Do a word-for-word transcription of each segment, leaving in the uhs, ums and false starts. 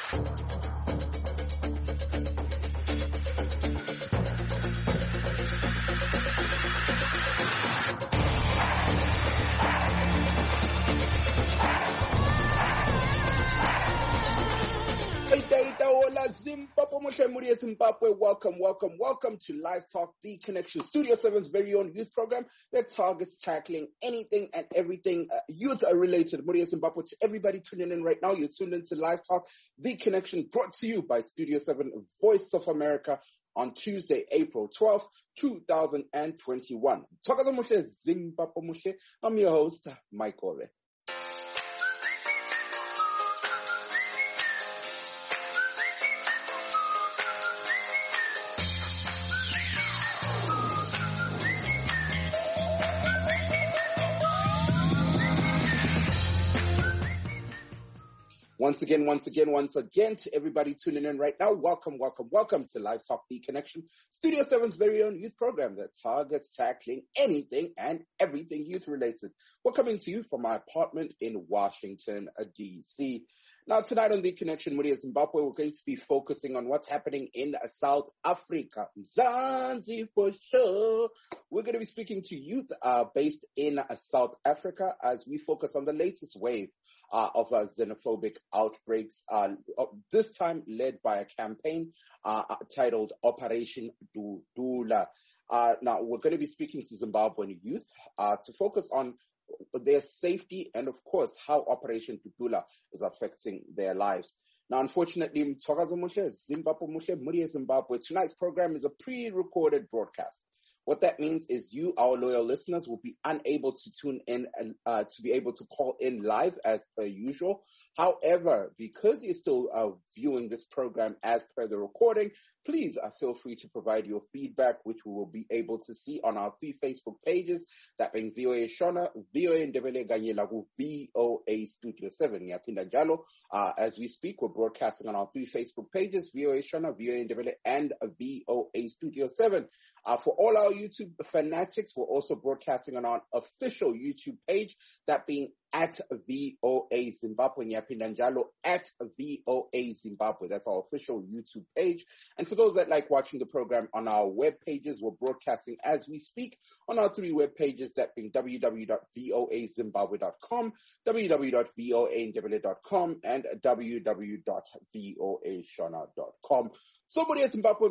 Zimbabwe, Zimbabwe, welcome, welcome, welcome to Live Talk, the Connection, Studio seven's very own youth program that targets tackling anything and everything uh, youth-related. Muria Zimbabwe, to everybody tuning in right now, you're tuned into Live Talk, the Connection, brought to you by Studio seven, Voice of America, on Tuesday, April twelfth, two thousand twenty-one. Zimbabwe, I'm your host, Mike Ore. Once again, once again, once again, to everybody tuning in right now, welcome, welcome, welcome to Live Talk, the Connection, Studio seven's very own youth program that targets tackling anything and everything youth-related. We're coming to you from my apartment in Washington, D C Now, tonight on The Connection, Muria Zimbabwe, we're going to be focusing on what's happening in South Africa. Mzansi for sure. We're going to be speaking to youth uh, based in uh, South Africa as we focus on the latest wave uh, of uh, xenophobic outbreaks, uh, this time led by a campaign uh, titled Operation Dudula. Uh, now, we're going to be speaking to Zimbabwean youth uh, to focus on their safety and, of course, how Operation Dudula is affecting their lives. Now, unfortunately, Zimbabwe, Zimbabwe, tonight's program is a pre-recorded broadcast. What that means is you, our loyal listeners, will be unable to tune in and uh, to be able to call in live as per usual. However, because you're still uh, viewing this program as per the recording, please uh, feel free to provide your feedback, which we will be able to see on our three Facebook pages, that being V O A Shona, V O A Ndebele Ganye Lagu, V O A Studio seven. Uh, as we speak, we're broadcasting on our three Facebook pages, V O A Shona, V O A Ndebele, and V O A Studio seven. Uh, for all our YouTube fanatics, we're also broadcasting on our official YouTube page, that being at V O A Zimbabwe, Nyapindanjalo, at V O A Zimbabwe. That's our official YouTube page. And for those that like watching the program on our web pages, we're broadcasting as we speak on our three web pages, that being w w w dot v o a zimbabwe dot com, w w w dot v o a ndebele dot com, and w w w dot v o a shona dot com. So, Muria Zimbabwe,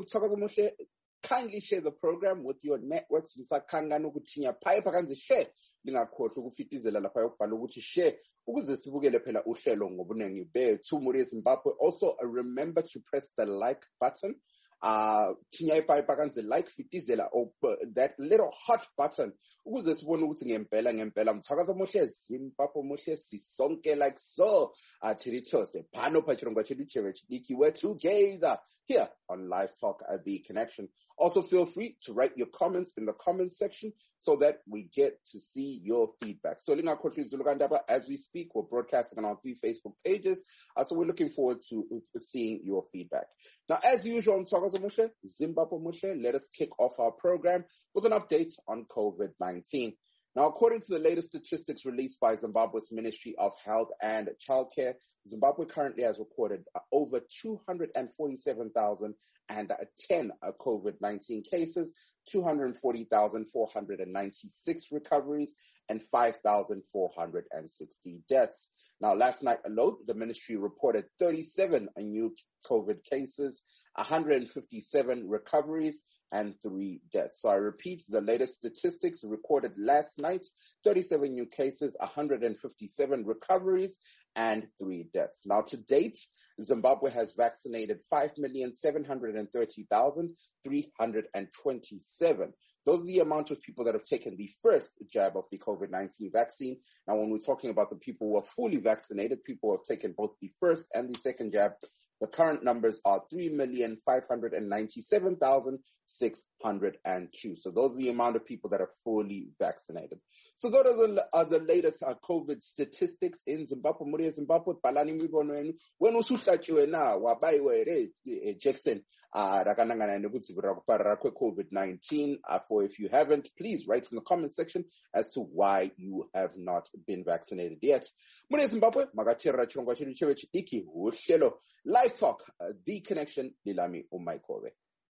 kindly share the program with your networks. Msakanga nokuthinya phaya phakanze share lingakhohlwa ukufitizela lapha yokubhala ukuthi share ukuze sibukele phela uhlelo ngobunengi bethu. Muria Zimbabwe, also uh, remember to press the like button. Uh, thinya phaya phakanze like fitizela or uh, that little hot button ukuze sibone ukuthi ngempela ngempela mthakaza mohle Zimbabwe mohle sisonke like so. Uh, Chirithose phano pachirongwa chedu cheve chidiki, we're together here on Live Talk at The Connection. Also, feel free to write your comments in the comments section so that we get to see your feedback. So, as we speak, we're broadcasting on our three Facebook pages. Uh, so, we're looking forward to seeing your feedback. Now, as usual, Zimbabwe, let us kick off our program with an update on COVID nineteen. Now, according to the latest statistics released by Zimbabwe's Ministry of Health and Childcare, Zimbabwe currently has recorded uh, over two hundred forty-seven thousand ten uh, COVID nineteen cases, two hundred forty thousand four hundred ninety-six recoveries, and five thousand four hundred sixty deaths. Now, last night alone, the ministry reported thirty-seven new COVID cases, one hundred fifty-seven recoveries, and three deaths. So I repeat, the latest statistics recorded last night, thirty-seven new cases, one hundred fifty-seven recoveries, and three deaths. Now, to date, Zimbabwe has vaccinated five million seven hundred thirty thousand three hundred twenty-seven. Those are the amount of people that have taken the first jab of the COVID nineteen vaccine. Now, when we're talking about the people who are fully vaccinated, people who have taken both the first and the second jab, the current numbers are three million five hundred ninety-seven thousand six hundred two. So those are the amount of people that are fully vaccinated. So those are the, are the latest uh, COVID statistics in Zimbabwe. Muri Zimbabwe, balani mibono yenu. When usuhlachiwe na wabayiwe ere Jackson rakanangana nekudzivirira kuparara kwe-COVID nineteen. For if you haven't, please write in the comment section as to why you have not been vaccinated yet. Muri Zimbabwe, makateerera chirongwa chedu cheve chidiki uhlelo Live Talk, uh, The Connection, Lilami Umaikove.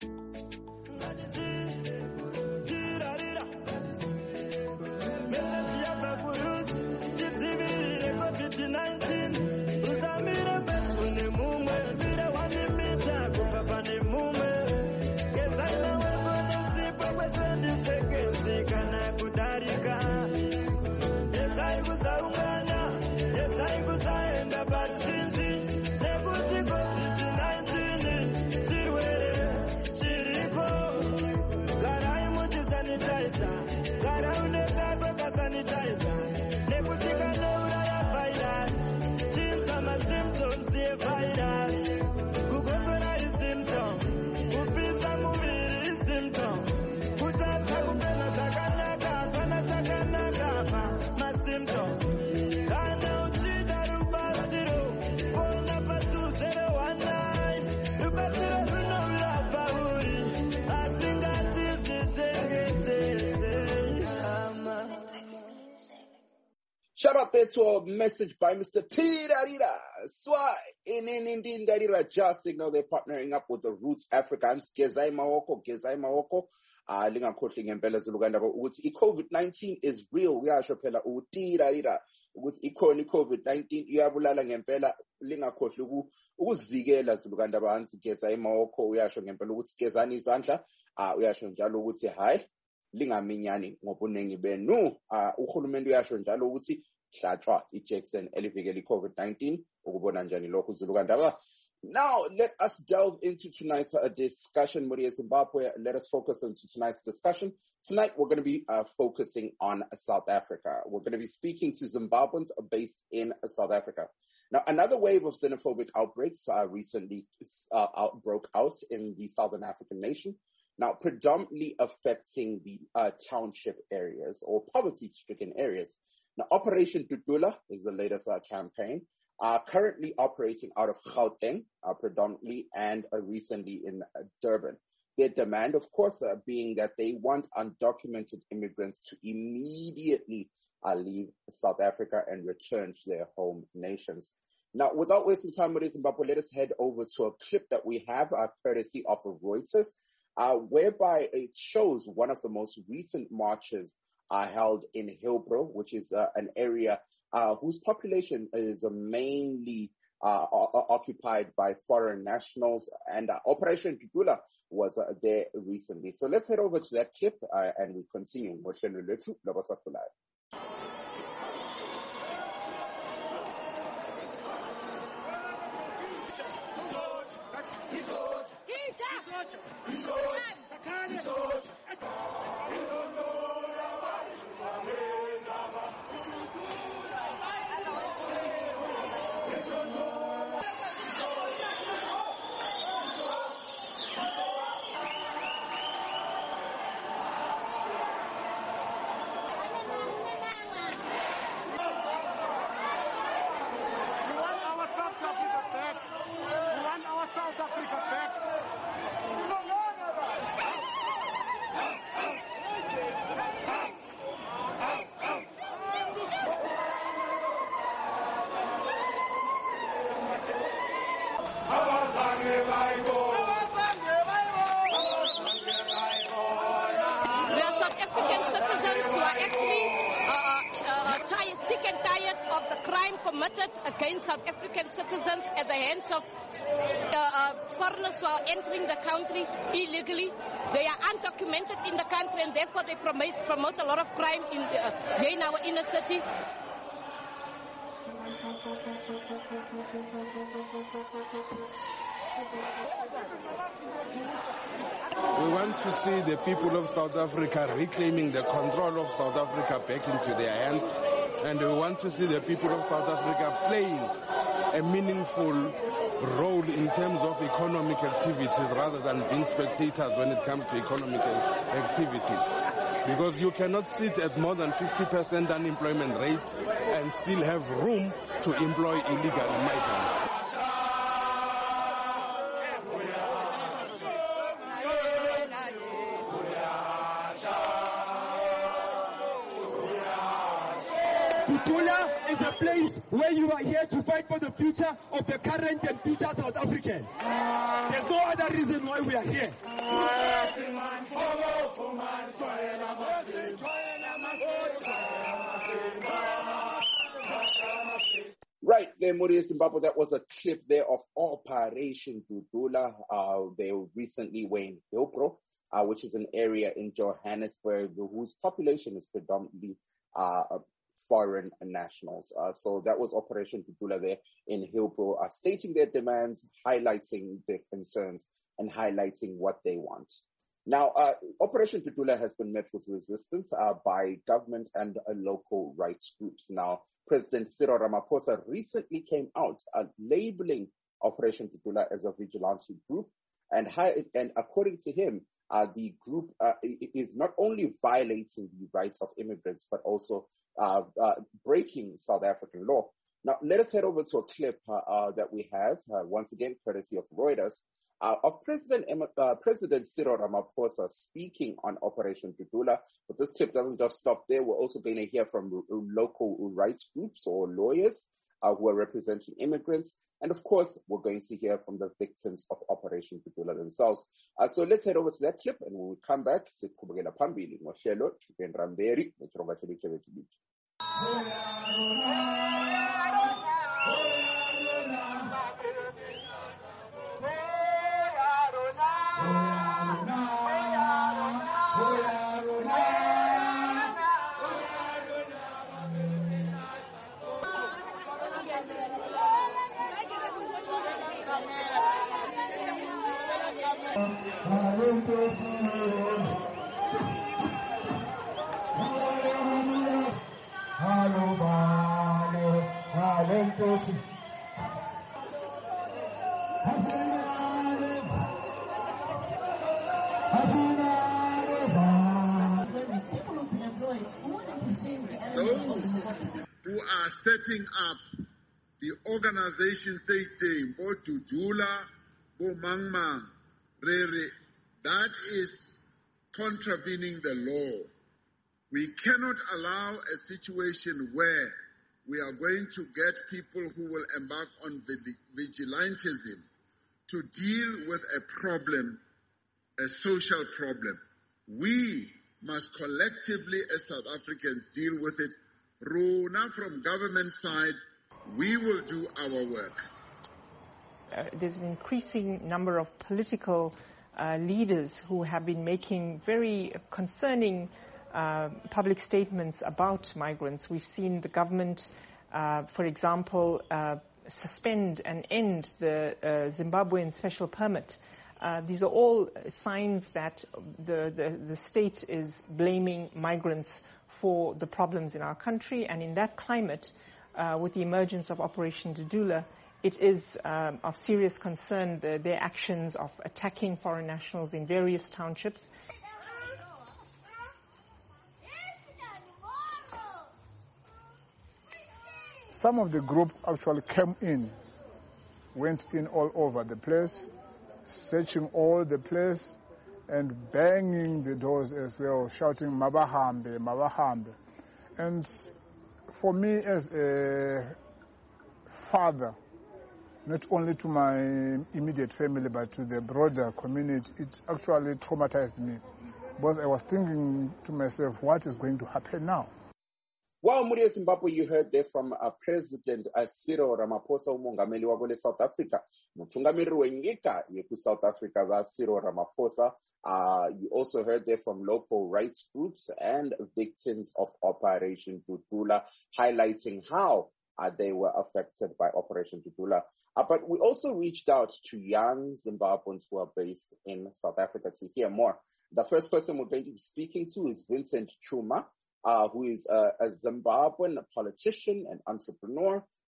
Shout out there to a message by Mister Tirarira. Swa in Indin Darira Jazz Signal. They're partnering up with the Roots Africans. Gezai Maoko, Gezai Maoko. Ah, linga koshling and Bella Zuluganda. Uguts COVID nineteen is real. We are Shopela Utirarira. Uguts Ikoni COVID nineteen. Yabulala Ngempela. Linga koshlugu. Ugus Vigela Zuluganda Bans. Gezai Maoko. We are showing Ngempela. Uguts Gezani Zanja. Ah, we are showing Jalo Uguts hi. Linga minyani ngobunengi benu uh uhulumende uyasho njalo ukuthi hlatshwa iJackson elivikela iCovid nineteen ukubona njani lokho Zulukandaba. Now let us delve into tonight's uh, discussion. Muri Zimbabwe, let us focus on tonight's discussion. Tonight we're going to be uh, focusing on South Africa. We're going to be speaking to Zimbabweans based in South Africa. Now, another wave of xenophobic outbreaks uh, recently uh, out, broke out in the Southern African nation. Now, predominantly affecting the uh, township areas or poverty-stricken areas. Now, Operation Dudula is the latest uh, campaign, uh, currently operating out of Gauteng, uh, predominantly, and uh, recently in uh, Durban. Their demand, of course, uh, being that they want undocumented immigrants to immediately uh, leave South Africa and return to their home nations. Now, without wasting time with Zimbabwe, let us head over to a clip that we have, uh, courtesy of Reuters. Uh, whereby it shows one of the most recent marches uh, held in Hillbrow, which is uh, an area uh, whose population is uh, mainly uh, o- occupied by foreign nationals, and uh, Operation Dudula was uh, there recently. So let's head over to that clip uh, and we continue. Committed against South African citizens at the hands of uh, uh, foreigners who are entering the country illegally. They are undocumented in the country, and therefore they promote, promote a lot of crime in, the, uh, in our inner city. We want to see the people of South Africa reclaiming the control of South Africa back into their hands. And we want to see the people of South Africa playing a meaningful role in terms of economic activities rather than being spectators when it comes to economic activities. Because you cannot sit at more than fifty percent unemployment rates and still have room to employ illegal migrants. Tutula is a place where you are here to fight for the future of the current and future South African. There's no other reason why we are here. Right there, Muriel Zimbabwe, that was a clip there of Operation Tutula. Uh, they recently were in Hillbrow, uh, which is an area in Johannesburg whose population is predominantly uh, foreign nationals. Uh, so that was Operation Tutula there in Hillbrow, uh, stating their demands, highlighting their concerns, and highlighting what they want. Now, uh, Operation Tutula has been met with resistance uh, by government and uh, local rights groups. Now, President Cyril Ramaphosa recently came out uh, labeling Operation Tutula as a vigilante group, and, high, and according to him, uh, the group uh, is not only violating the rights of immigrants, but also uh, uh, breaking South African law. Now, let us head over to a clip uh, uh, that we have, uh, once again, courtesy of Reuters, Uh, of President uh, President Cyril Ramaphosa speaking on Operation Tutula. But this clip doesn't just stop there. We're also going to hear from r- local rights groups or lawyers uh, who are representing immigrants. And of course, we're going to hear from the victims of Operation Tutula themselves. Uh, so let's head over to that clip and we'll come back. Those who are setting up the organization saying, Bo Tutula, Bo Mangmang, Rere, that is contravening the law. We cannot allow a situation where we are going to get people who will embark on vigilantism to deal with a problem, a social problem. We must collectively as South Africans deal with it. Rona from government side, we will do our work. Uh, there's an increasing number of political uh, leaders who have been making very concerning uh, public statements about migrants. We've seen the government, uh, for example, uh, suspend and end the uh, Zimbabwean special permit. Uh, these are all signs that the, the, the state is blaming migrants for the problems in our country. And in that climate, uh, with the emergence of Operation Tutula, it is um, of serious concern, the, their actions of attacking foreign nationals in various townships. Some of the group actually came in, went in all over the place, searching all the place and banging the doors as well, shouting, Mabahambe, Mabahambe. And for me as a father, not only to my immediate family, but to the broader community, it actually traumatized me. Because I was thinking to myself, what is going to happen now? Well, Muriel Zimbabwe, you heard there from uh, President uh, Cyril Ramaphosa, umongameli wako South Africa. Mutungamiri wenyika yeku South Africa va Cyril Ramaphosa. Uh, you also heard there from local rights groups and victims of Operation Tutula, highlighting how uh, they were affected by Operation Tutula. Uh, but we also reached out to young Zimbabweans who are based in South Africa to hear more. The first person we're going to be speaking to is Vincent Chuma, Uh, who is a, a Zimbabwean politician and entrepreneur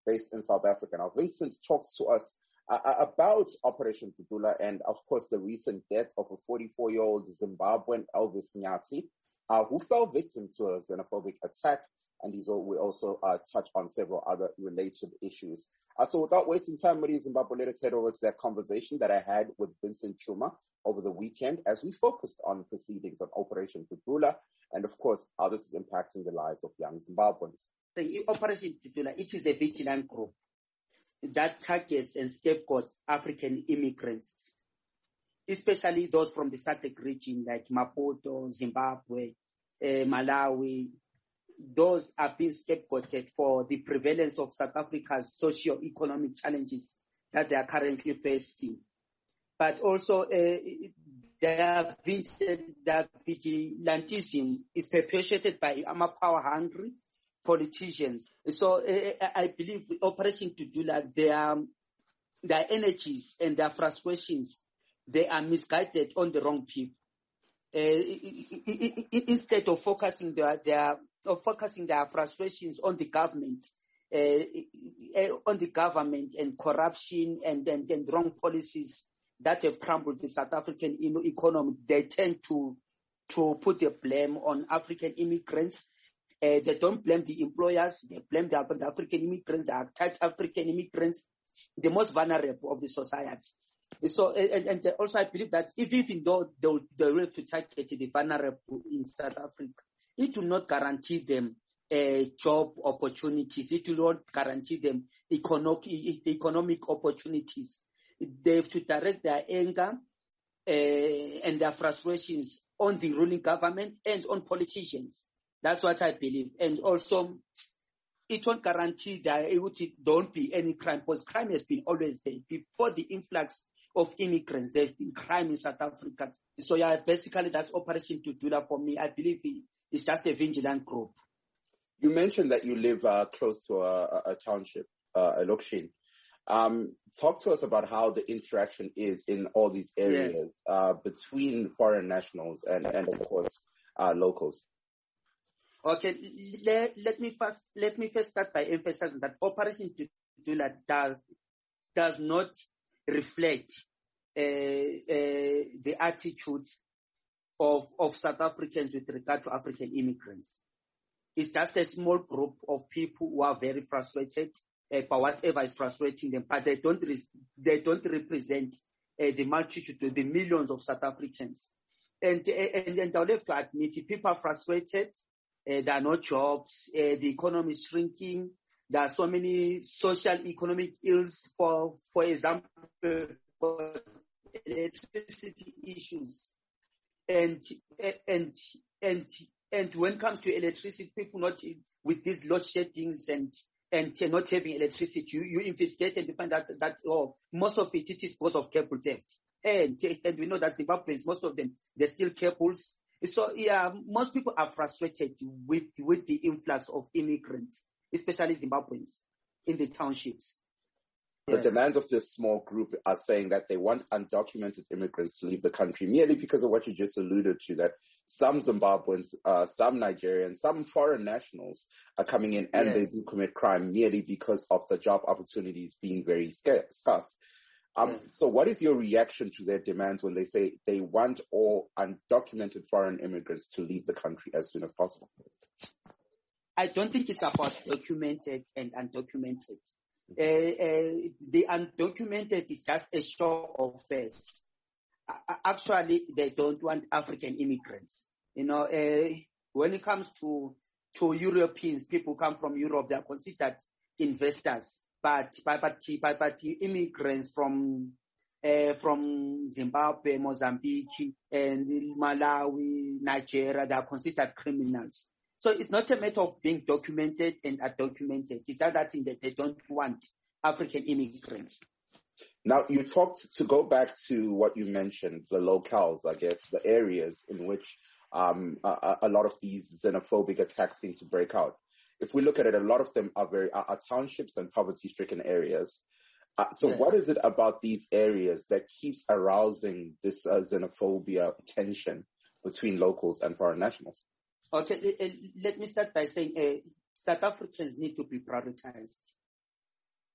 based in South Africa. Now, Vincent talks to us uh, about Operation Dudula and, of course, the recent death of a forty-four-year-old Zimbabwean, Elvis Nyati, uh, who fell victim to a xenophobic attack. And he's all, we also uh, touch on several other related issues. Uh, so without wasting time, Maria Zimbabwe, let us head over to that conversation that I had with Vincent Chuma over the weekend as we focused on proceedings on Operation Dudula and, of course, how this is impacting the lives of young Zimbabweans. The Operation Dudula, it is a vigilant group that targets and scapegoats African immigrants, especially those from the S A D C region like Maputo, Zimbabwe, uh, Malawi. Those are being scapegoated for the prevalence of South Africa's socio-economic challenges that they are currently facing. But also, uh, their, their vigilantism is perpetuated by power-hungry politicians. So uh, I believe Operation Dudula, their, their energies and their frustrations, they are misguided on the wrong people. Uh, instead of focusing their, their of focusing their frustrations on the government, uh, on the government and corruption and, and, and wrong policies that have crumbled the South African economy, they tend to to put the blame on African immigrants. Uh, they don't blame the employers, they blame the, the African immigrants, they attack African immigrants, the most vulnerable of the society. So, and, and also I believe that even though they will, they will have to target the vulnerable in South Africa, it will not guarantee them uh, job opportunities. It will not guarantee them economic, economic opportunities. They have to direct their anger uh, and their frustrations on the ruling government and on politicians. That's what I believe. And also, it won't guarantee that it don't be any crime, because crime has been always there. Before the influx of immigrants, there's been crime in South Africa. So yeah, basically that's Operation Dudula for me. I believe it's just a vigilant group. You mentioned that you live uh, close to a, a township, uh, a Lokshin. Um, talk to us about how the interaction is in all these areas yes. uh, between foreign nationals and, and of course, uh, locals. Okay, let, let me first let me first start by emphasizing that Operation Dudula does does not reflect uh, uh, the attitudes of of South Africans with regard to African immigrants. It's just a small group of people who are very frustrated uh, by whatever is frustrating them, but they don't res- they don't represent uh, the multitude, the millions of South Africans. And and, and I'll have to admit, people are frustrated. Uh, there are no jobs. Uh, the economy is shrinking. There are so many social economic ills, for for example, for electricity issues, and and and and when it comes to electricity, people not with these load sheddings and and not having electricity, you, you investigate and you find out that, that oh, most of it, it is because of cable theft, and and we know that Zimbabweans, most of them, they're still cables. So yeah, most people are frustrated with with the influx of immigrants, especially Zimbabweans, in the townships. The Yes. demands of this small group are saying that they want undocumented immigrants to leave the country merely because of what you just alluded to, that some Zimbabweans, uh, some Nigerians, some foreign nationals are coming in and Yes. they do commit crime merely because of the job opportunities being very scarce. Um, Yes. So what is your reaction to their demands when they say they want all undocumented foreign immigrants to leave the country as soon as possible? I don't think it's about documented and undocumented. Uh, uh, the undocumented is just a show of face. Uh, actually, they don't want African immigrants. You know, uh, when it comes to to Europeans, people come from Europe, they are considered investors. But but but, but, but immigrants from uh, from Zimbabwe, Mozambique, and Malawi, Nigeria, they are considered criminals. So it's not a matter of being documented and undocumented. It's the other thing that they don't want African immigrants. Now, you talked, to go back to what you mentioned, the locales, I guess, the areas in which um, a, a lot of these xenophobic attacks seem to break out. If we look at it, a lot of them are very are, are townships and poverty-stricken areas. Uh, so Yes. what is it about these areas that keeps arousing this uh, xenophobia tension between locals and foreign nationals? Okay, uh, let me start by saying uh, South Africans need to be prioritized.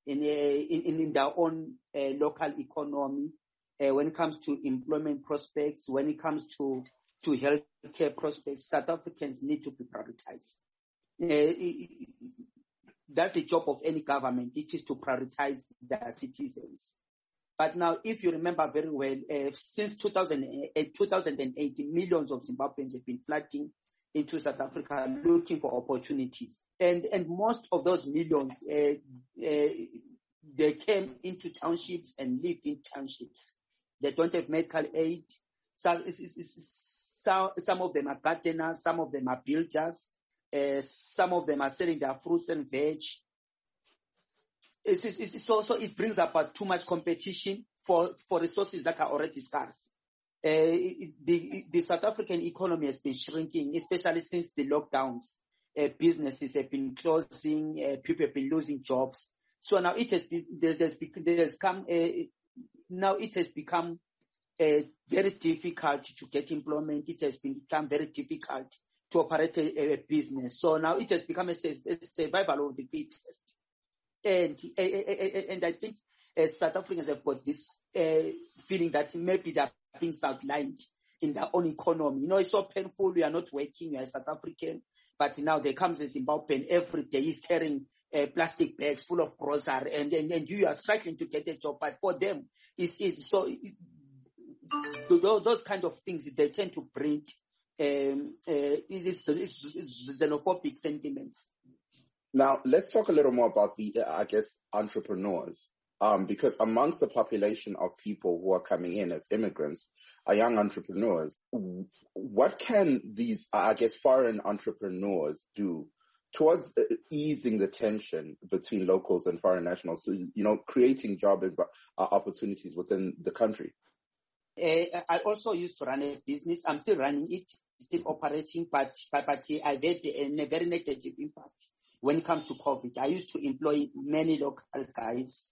in, uh, in, in their own uh, local economy, uh, when it comes to employment prospects, when it comes to, to healthcare prospects. South Africans need to be prioritized. Uh, that's the job of any government. It is to prioritize their citizens. But now, if you remember very well, uh, since two thousand eight, two thousand eight, millions of Zimbabweans have been flooding into South Africa looking for opportunities. And, and most of those millions, uh, uh, they came into townships and lived in townships. They don't have medical aid. So it's, it's, it's, some, some of them are gardeners, some of them are builders, uh, some of them are selling their fruits and veg. It's, it's, it's also, it brings about too much competition for, for resources that are already scarce. Uh, the, the South African economy has been shrinking, especially since the lockdowns. Uh, businesses have been closing, uh, people have been losing jobs. So now it has been, there, there's, there's come, uh, now it has become uh, very difficult to get employment. It has been, become very difficult to operate a, a business. So now it has become a, a survival of the fittest. And, and I think uh, South Africans have got this uh, feeling that maybe they're being sidelined in their own economy. You know, it's so painful. We are not working. We are South African. But now there comes a Zimbabwean every day. He's carrying uh, plastic bags full of grocery. And, and, and you are struggling to get a job. But for them, it's easy. So it, those kind of things, they tend to breed um, uh, it's, it's, it's xenophobic sentiments. Now, let's talk a little more about the, uh, I guess, entrepreneurs. Um, because amongst the population of people who are coming in as immigrants are young entrepreneurs. What can these, I guess, foreign entrepreneurs do towards easing the tension between locals and foreign nationals? So, you know, creating job opportunities within the country. Uh, I also used to run a business. I'm still running it, still operating, but, but, but I've had a very negative impact when it comes to COVID. I used to employ many local guys.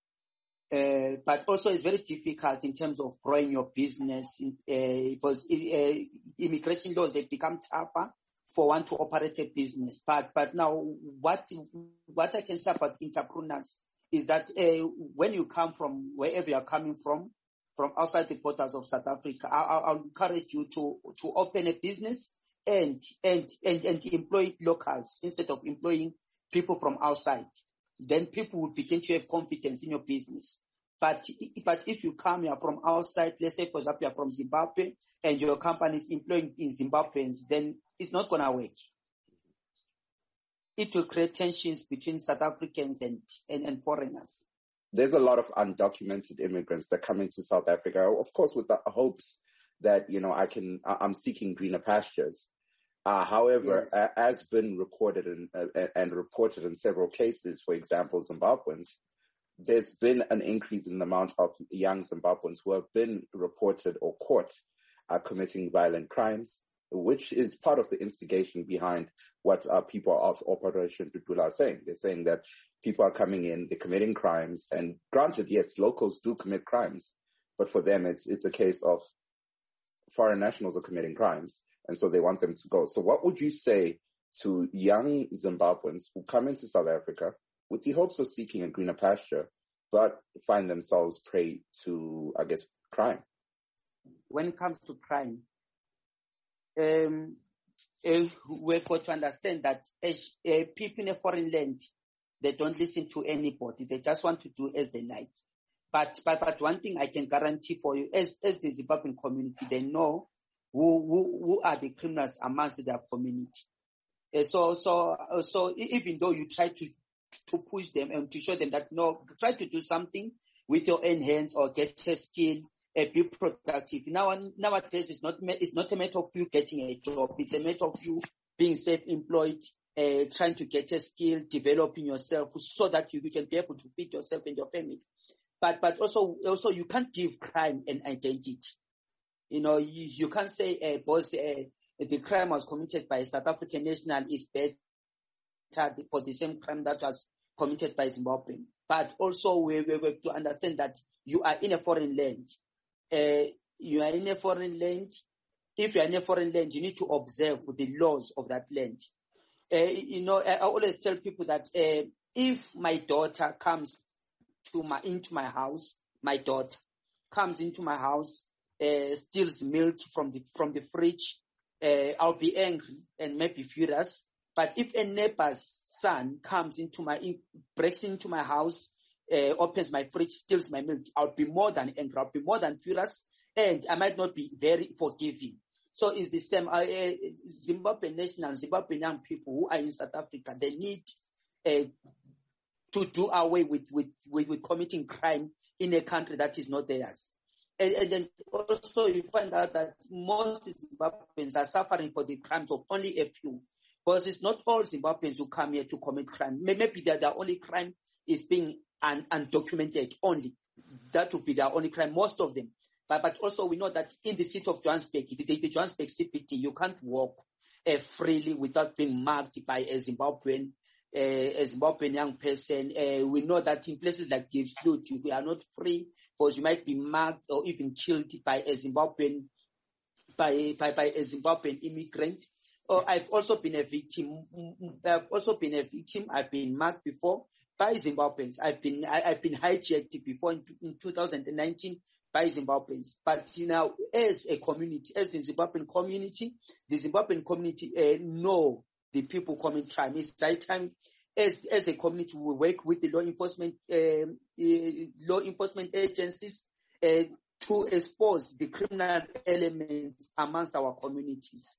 Uh, but also it's very difficult in terms of growing your business uh, because uh, immigration laws, they become tougher for one to operate a business. But but now what what I can say about entrepreneurs is that uh, when you come from wherever you are coming from, from outside the borders of South Africa, I, I'll encourage you to to open a business and and and and employ locals instead of employing people from outside. Then people will begin to have confidence in your business. But, but if you come here from outside, let's say, for example, you're from Zimbabwe and your company is employing in Zimbabweans, then it's not going to work. It will create tensions between South Africans and, and, and foreigners. There's a lot of undocumented immigrants that come into South Africa, of course, with the hopes that, you know, I can, I'm seeking greener pastures. Uh, however, yes. a, as been recorded and, uh, and reported in several cases, for example, Zimbabweans, there's been an increase in the amount of young Zimbabweans who have been reported or caught uh, committing violent crimes, which is part of the instigation behind what uh, people of Operation Tutula are saying. They're saying that people are coming in, they're committing crimes, and granted, yes, locals do commit crimes, but for them, it's it's a case of foreign nationals are committing crimes, and so they want them to go. So what would you say to young Zimbabweans who come into South Africa with the hopes of seeking a greener pasture, but find themselves prey to, I guess, crime? When it comes to crime, um, uh, we've got to understand that as, uh, people in a foreign land, they don't listen to anybody. They just want to do as they like. But but, but one thing I can guarantee for you, as, as the Zimbabwean community, they know who, who, who are the criminals amongst their community. Uh, so, so, so even though you try to to push them and to show them that, no, try to do something with your own hands or get a skill, uh, be productive. Now, nowadays, it's not, it's not a matter of you getting a job. It's a matter of you being self-employed, uh, trying to get a skill, developing yourself so that you, you can be able to feed yourself and your family. But, but also, also you can't give crime an identity. You know, you, you can't say, uh, boss, uh, the crime was committed by a South African national is better for the same crime that was committed by Zimbabwe. But also we, we, we have to understand that you are in a foreign land. Uh, you are in a foreign land. If you are in a foreign land, you need to observe the laws of that land. Uh, you know, I always tell people that uh, if my daughter comes to my into my house, my daughter comes into my house, uh, steals milk from the from the fridge, uh, I'll be angry and maybe furious. But if a neighbor's son comes into my breaks into my house, uh, opens my fridge, steals my milk, I'll be more than angry. I'll be more than furious, and I might not be very forgiving. So it's the same. Uh, uh, Zimbabwean nationals, Zimbabwean young people who are in South Africa, they need uh, to do away with, with, with, with committing crime in a country that is not theirs. And, and then also you find out that most Zimbabweans are suffering for the crimes of only a few. Because it's not all Zimbabweans who come here to commit crime. Maybe their, their only crime is being un, undocumented only. That would be their only crime, most of them. But, but also we know that in the city of Johannesburg, the, the Johannesburg C P T, you can't walk uh, freely without being marked by a Zimbabwean, uh, a Zimbabwean young person. Uh, we know that in places like Diepsloot, we are not free because you might be marked or even killed by a Zimbabwean, by, by, by a Zimbabwean immigrant. Oh, I've also been a victim. I've also been a victim. I've been marked before by Zimbabweans. I've been I, I've been hijacked before in, in two thousand nineteen by Zimbabweans. But you know, as a community, as the Zimbabwean community, the Zimbabwean community uh, know the people commit crime. It's high time, as as a community, we work with the law enforcement um, uh, law enforcement agencies uh, to expose the criminal elements amongst our communities.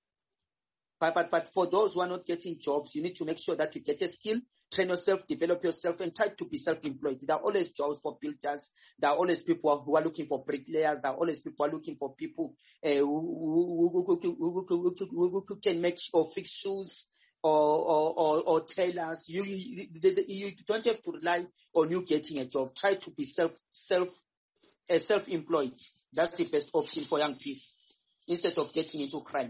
But, but, but for those who are not getting jobs, you need to make sure that you get a skill, train yourself, develop yourself, and try to be self-employed. There are always jobs for builders. There are always people who are looking for bricklayers. There are always people who are looking for people uh, who, who, who, who, who, who can make or fix shoes or, or, or, or tailors. You, you, you don't have to rely on you getting a job. Try to be self, self, uh, self-employed. That's the best option for young people instead of getting into crime.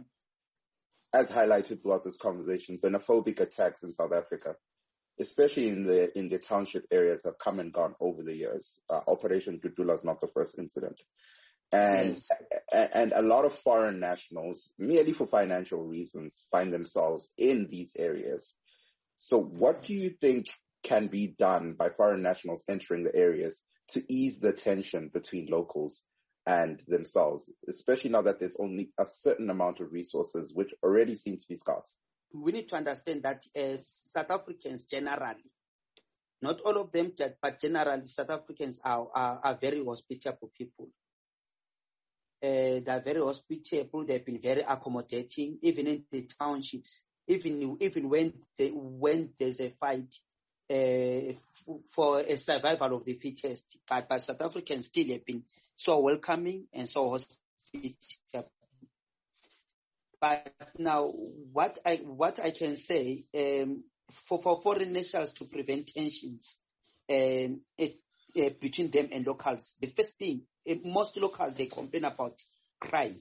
As highlighted throughout this conversation, xenophobic attacks in South Africa, especially in the in the township areas, have come and gone over the years. Uh, Operation Dudula is not the first incident. And, yes. and and a lot of foreign nationals, merely for financial reasons, find themselves in these areas. So what do you think can be done by foreign nationals entering the areas to ease the tension between locals and themselves, especially now that there's only a certain amount of resources which already seem to be scarce? We need to understand that as South Africans generally, not all of them, but generally South Africans are, are, are very hospitable people. Uh, they're very hospitable, they've been very accommodating, even in the townships, even, even when, they, when there's a fight uh, for a survival of the fittest. But, but South Africans still have been so welcoming and so hospitable. But now, what I what I can say um, for for foreign nationals to prevent tensions um, it, uh, between them and locals, the first thing, uh, most locals they complain about crime.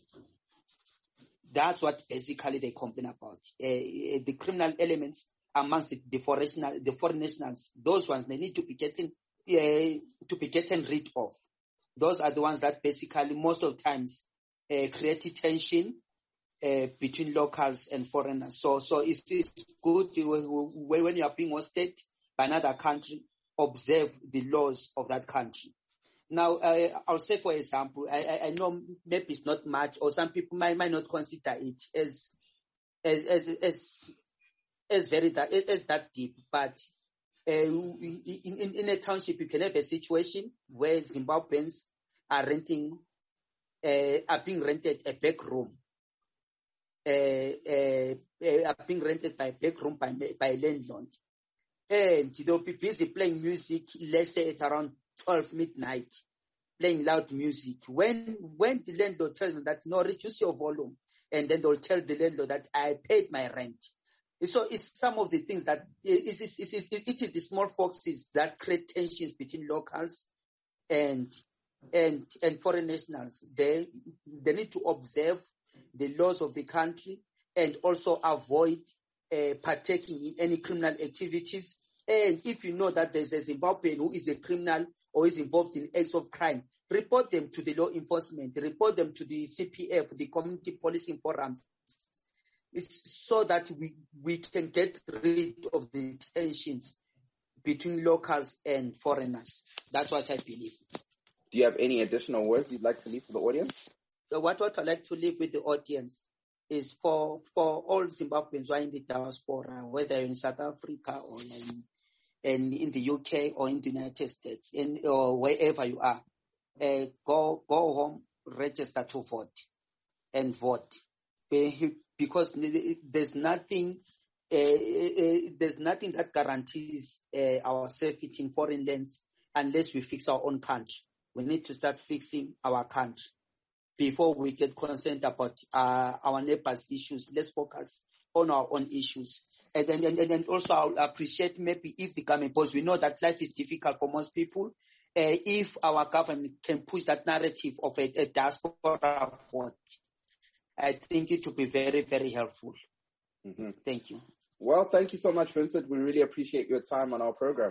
That's what basically they complain about. Uh, the criminal elements amongst the, the foreign the foreign nationals, those ones they need to be getting uh, to be getting rid of. Those are the ones that basically most of the times uh, create tension uh, between locals and foreigners. So, so it's, it's good to, when you are being hosted by another country, observe the laws of that country. Now, uh, I'll say, for example, I, I know maybe it's not much, or some people might, might not consider it as as as as, as very that as that deep, but. Uh, in, in, in a township, you can have a situation where Zimbabweans are renting, uh, are being rented a back room, uh, uh, uh, are being rented by a back room by, by a landlord. And they'll be busy playing music, let's say at around twelve midnight, playing loud music. When, when the landlord tells them that, no, reduce your volume, and then they'll tell the landlord that I paid my rent. So it's some of the things that it is, it is, it is the small foxes that create tensions between locals and and and foreign nationals. They they need to observe the laws of the country and also avoid uh, partaking in any criminal activities. And if you know that there's a Zimbabwean who is a criminal or is involved in acts of crime, report them to the law enforcement, report them to the C P F, the community policing forums. It's so that we, we can get rid of the tensions between locals and foreigners. That's what I believe. Do you have any additional words you'd like to leave for the audience? So what, what I'd like to leave with the audience is for, for all Zimbabweans who are in the diaspora, whether in South Africa or in, in, in the U K or in the United States, in, or wherever you are, uh, go, go home, register to vote and vote. Because there's nothing, uh, uh, there's nothing that guarantees uh, our safety in foreign lands unless we fix our own country. We need to start fixing our country before we get concerned about uh, our neighbors' issues. Let's focus on our own issues. And then, and, and also, I would appreciate maybe if the government, because we know that life is difficult for most people, uh, if our government can push that narrative of a, a diaspora vote, I think it would be very, very helpful. Mm-hmm. Thank you. Well, thank you so much, Vincent. We really appreciate your time on our program.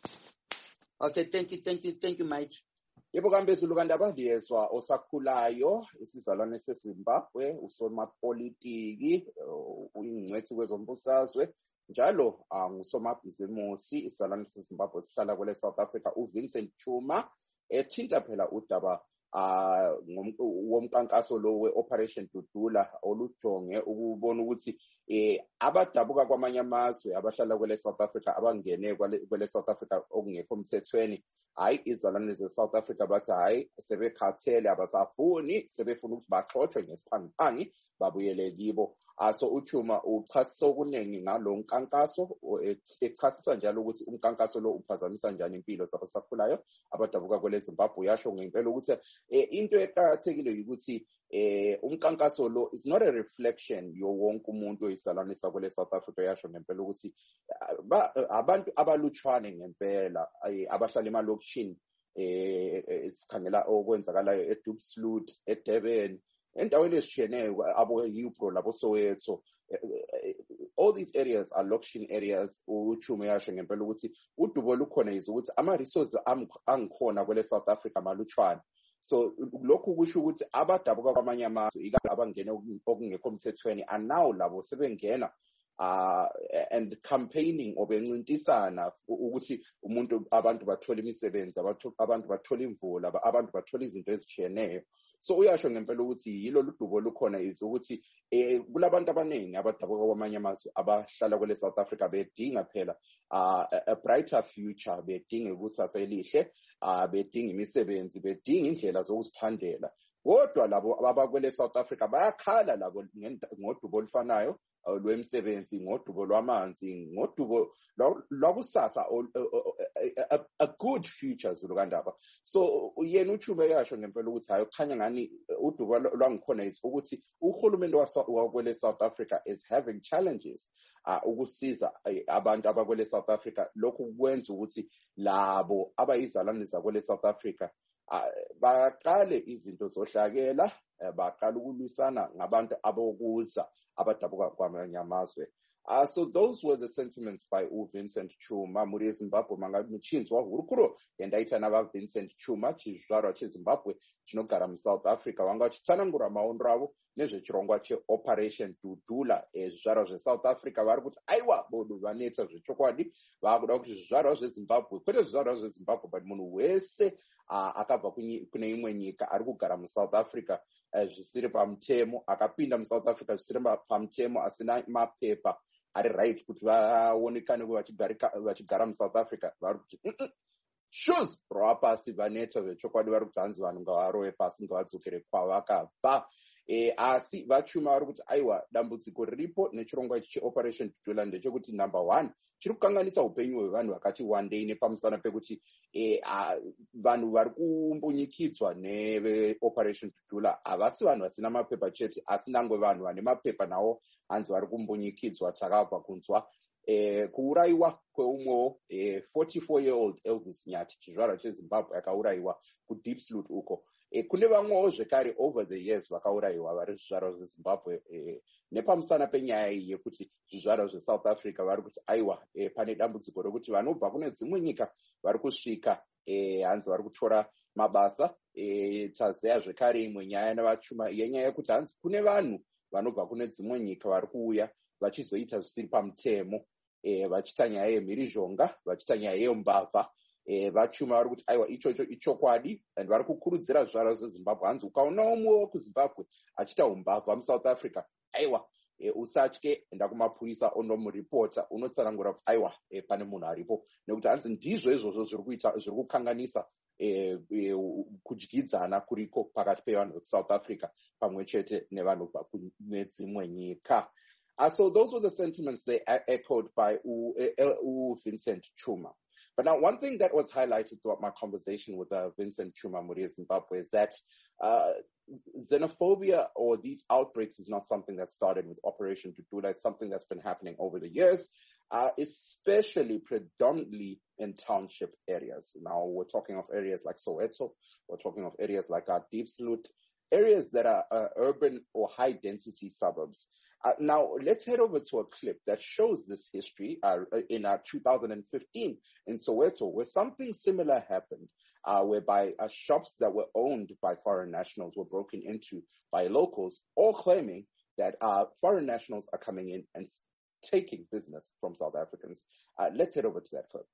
Okay, thank you, thank you, thank you, Mike. Yebo kambezulu kandaba liyezwa osakhulayo isizalwane seZimbabwe usomapolitiki uyingcwethi kwezombusazwe njalo ngusomabhizimusi isizalwane seZimbabwe sihlala kwele South Africa uVincent Chuma ethinta phela udaba ah womkankaso lo weOperation Dudula olujonge ukubona ukuthi eh abadabuka kwamanye amazwe abahlala kwele South Africa abangene kwele South Africa okungekho umthethweni hayi izalwane ze-South Africa bathi hayi sebekhathele abasafuni sebefuna ukuthi baxoxwe ngesiphangiphangi babuyele kibo. Aso uChuma uchasisa okuningi ngalo nkankaso echasisa njalo ukuthi umkankaso lo uphazamisa njani impilo zabasakhulayo abadabuka kwele Zimbabwe. Yasho ngempela ukuthi into eqhakathekile ukuthi eh umkankaso lo is not a reflection yo wonke umuntu oyisalwane sakwele South Africa. Yasho ngempela ukuthi abantu abalutshwane ngempela abahlala emalokishini eh sikhangela okwenzakalayo eDuxloot eDurban endaweni ezishiyeneyo abo Hillbrow labo Soweto, all these areas are location areas. uChuma yasho ngempela ukuthi udubo lukhona yizo ukuthi ama resources angikhona kwele South Africa malutshwana. So lokhu kusho ukuthi abadabuka kwamanye amazwe ikakhulu abangene okungekho umthethweni and now labo sebengena uh and campaigning obencintisana ukuthi umuntu abantu bathola imisebenzi abantu bathola imvula abantu bathola izinto ezitshiyeneyo. So uyasho ngempela ukuthi yilo ludubo lukhona izo ukuthi eh kulabantu abaningi abadabuka kwamanye amazwe abahlala kwele South Africa bedinga phela uh, a brighter future, bedinga ikusasa elihle, uh, bedinga imisebenzi, bedinga indlela zokuziphandela. Kodwa labo abakwele South Africa bayakhala labo ngodubo olufanayo lwemisebenzi, ngodubo lwamanzi, ngodubo lwakusasa, a good future Zulu kandaba. So yena uChuma yasho ngempela ukuthi hayi kukhanya ngani udubo lwangikhona is ukuthi uhulumeni wakwele South Africa is having challenges uh, ukusiza abantu abakwele South Africa. Lokhu kwenza ukuthi labo abayizalwane zakwele South Africa Uh, baqale izinto zohlakela, uh, baqala ukulwisana ngabantu abokuza abadabuka kwamanye amazwe. Uh, so those were the sentiments by uVincent Chuma muri eZimbabwe mangamuchinzi wahurukuro yendaita nava Vincent Chuma chizvarwa cheZimbabwe chinogara muSouth Africa vanga vachitsanangura maondo avo nezvechirongwa cheOperation Dudula. Zvizvarwa zveSouth Africa vari kuti aiwa bodu vanetsa zvechokwadi vakuda kuti zvizvarwa zveZimbabwe kwete zvizvarwa zveZimbabwe but munhu wese uh, akabva kune imwe nyika ari kugara muSouth Africa uh, zvisiri pamutemo akapinda muSouth Africa zvisiri pamutemo asina mapepa ari right kuti vaonekane vachigara muSouth Africa vari kuti shoes rova pasi vaneta zvechokwadi vari kuti hanzi vanhu ngavarove pasi ngavadzokere kwavakabva. E, asi vaChuma vari kuti aiwa dambudziko riripo nechirongwa ichi cheOperation Dudula ndechekuti number one chiri kukanganisa upenyu hwevanhu vakati wandei nepamusana pekuti e, vanhu vari kumbunyikidzwa neveOperation Dudula havasi vanhu vasina mapepa chete asi nangwe vanhu vane mapepa nawo hanzi vari kumbunyikidzwa. Takabva kunzwa e, kuurayiwa kweumwewo e, forty-four year old Elvis Nyati chizvarwa cheZimbabwe akaurayiwa kuDuxloot uko. E, kune vamwewo zvekare over the years vakaurayiwa vari zvizvarwa zveZimbabwe e, nepamusana penyaya iyi yekuti zvizvarwa zveSouth Africa vari kuti aiwa e, pane dambudziko rekuti vanobva kune dzimwe nyika vari kusvika e, hanzi vari kutora mabasa. E, tazeya zvekare imwe nyaya navaChuma yenyaya yekuti hanzi kune vanhu vanobva kune dzimwe nyika vari kuuya vachizoita zvisiri pamutemo eh, vachita nyaya yemhirizhonga, vachita nyaya yembavha, eh, vachuma vari kuti aiwa ichocho ichokwadi, and vari kukurudzira zvaro zvezimbabwe. Hanzi ukaonawo mumwe wekuzimbabwe achita umbavha muSouth Africa, aiwa E, usatye enda kumapurisa ondomuripota, unotsanangura kuti aiwa e, pane munhu aripo, nekuti hanzi ndizvo izvozvo zviri kuita zviri kukanganisa e, e, kudyidzana kuriko pakati pevanhu vekusouth Africa pamwe chete nevanhu kubva kune dzimwe nyika. Uh, so those were the sentiments they uh, echoed by U, uh, U Vincent Chuma. But now one thing that was highlighted throughout my conversation with uh, Vincent Chuma Muri Zimbabwe is that uh, xenophobia or these outbreaks is not something that started with Operation Tutula. It's something that's been happening over the years, uh, especially predominantly in township areas. Now we're talking of areas like Soweto, we're talking of areas like our Diepsloot, areas that are uh, urban or high density suburbs. Uh, now, let's head over to a clip that shows this history uh, in uh, two thousand fifteen in Soweto, where something similar happened, uh, whereby uh, shops that were owned by foreign nationals were broken into by locals, all claiming that uh, foreign nationals are coming in and taking business from South Africans. Uh, let's head over to that clip.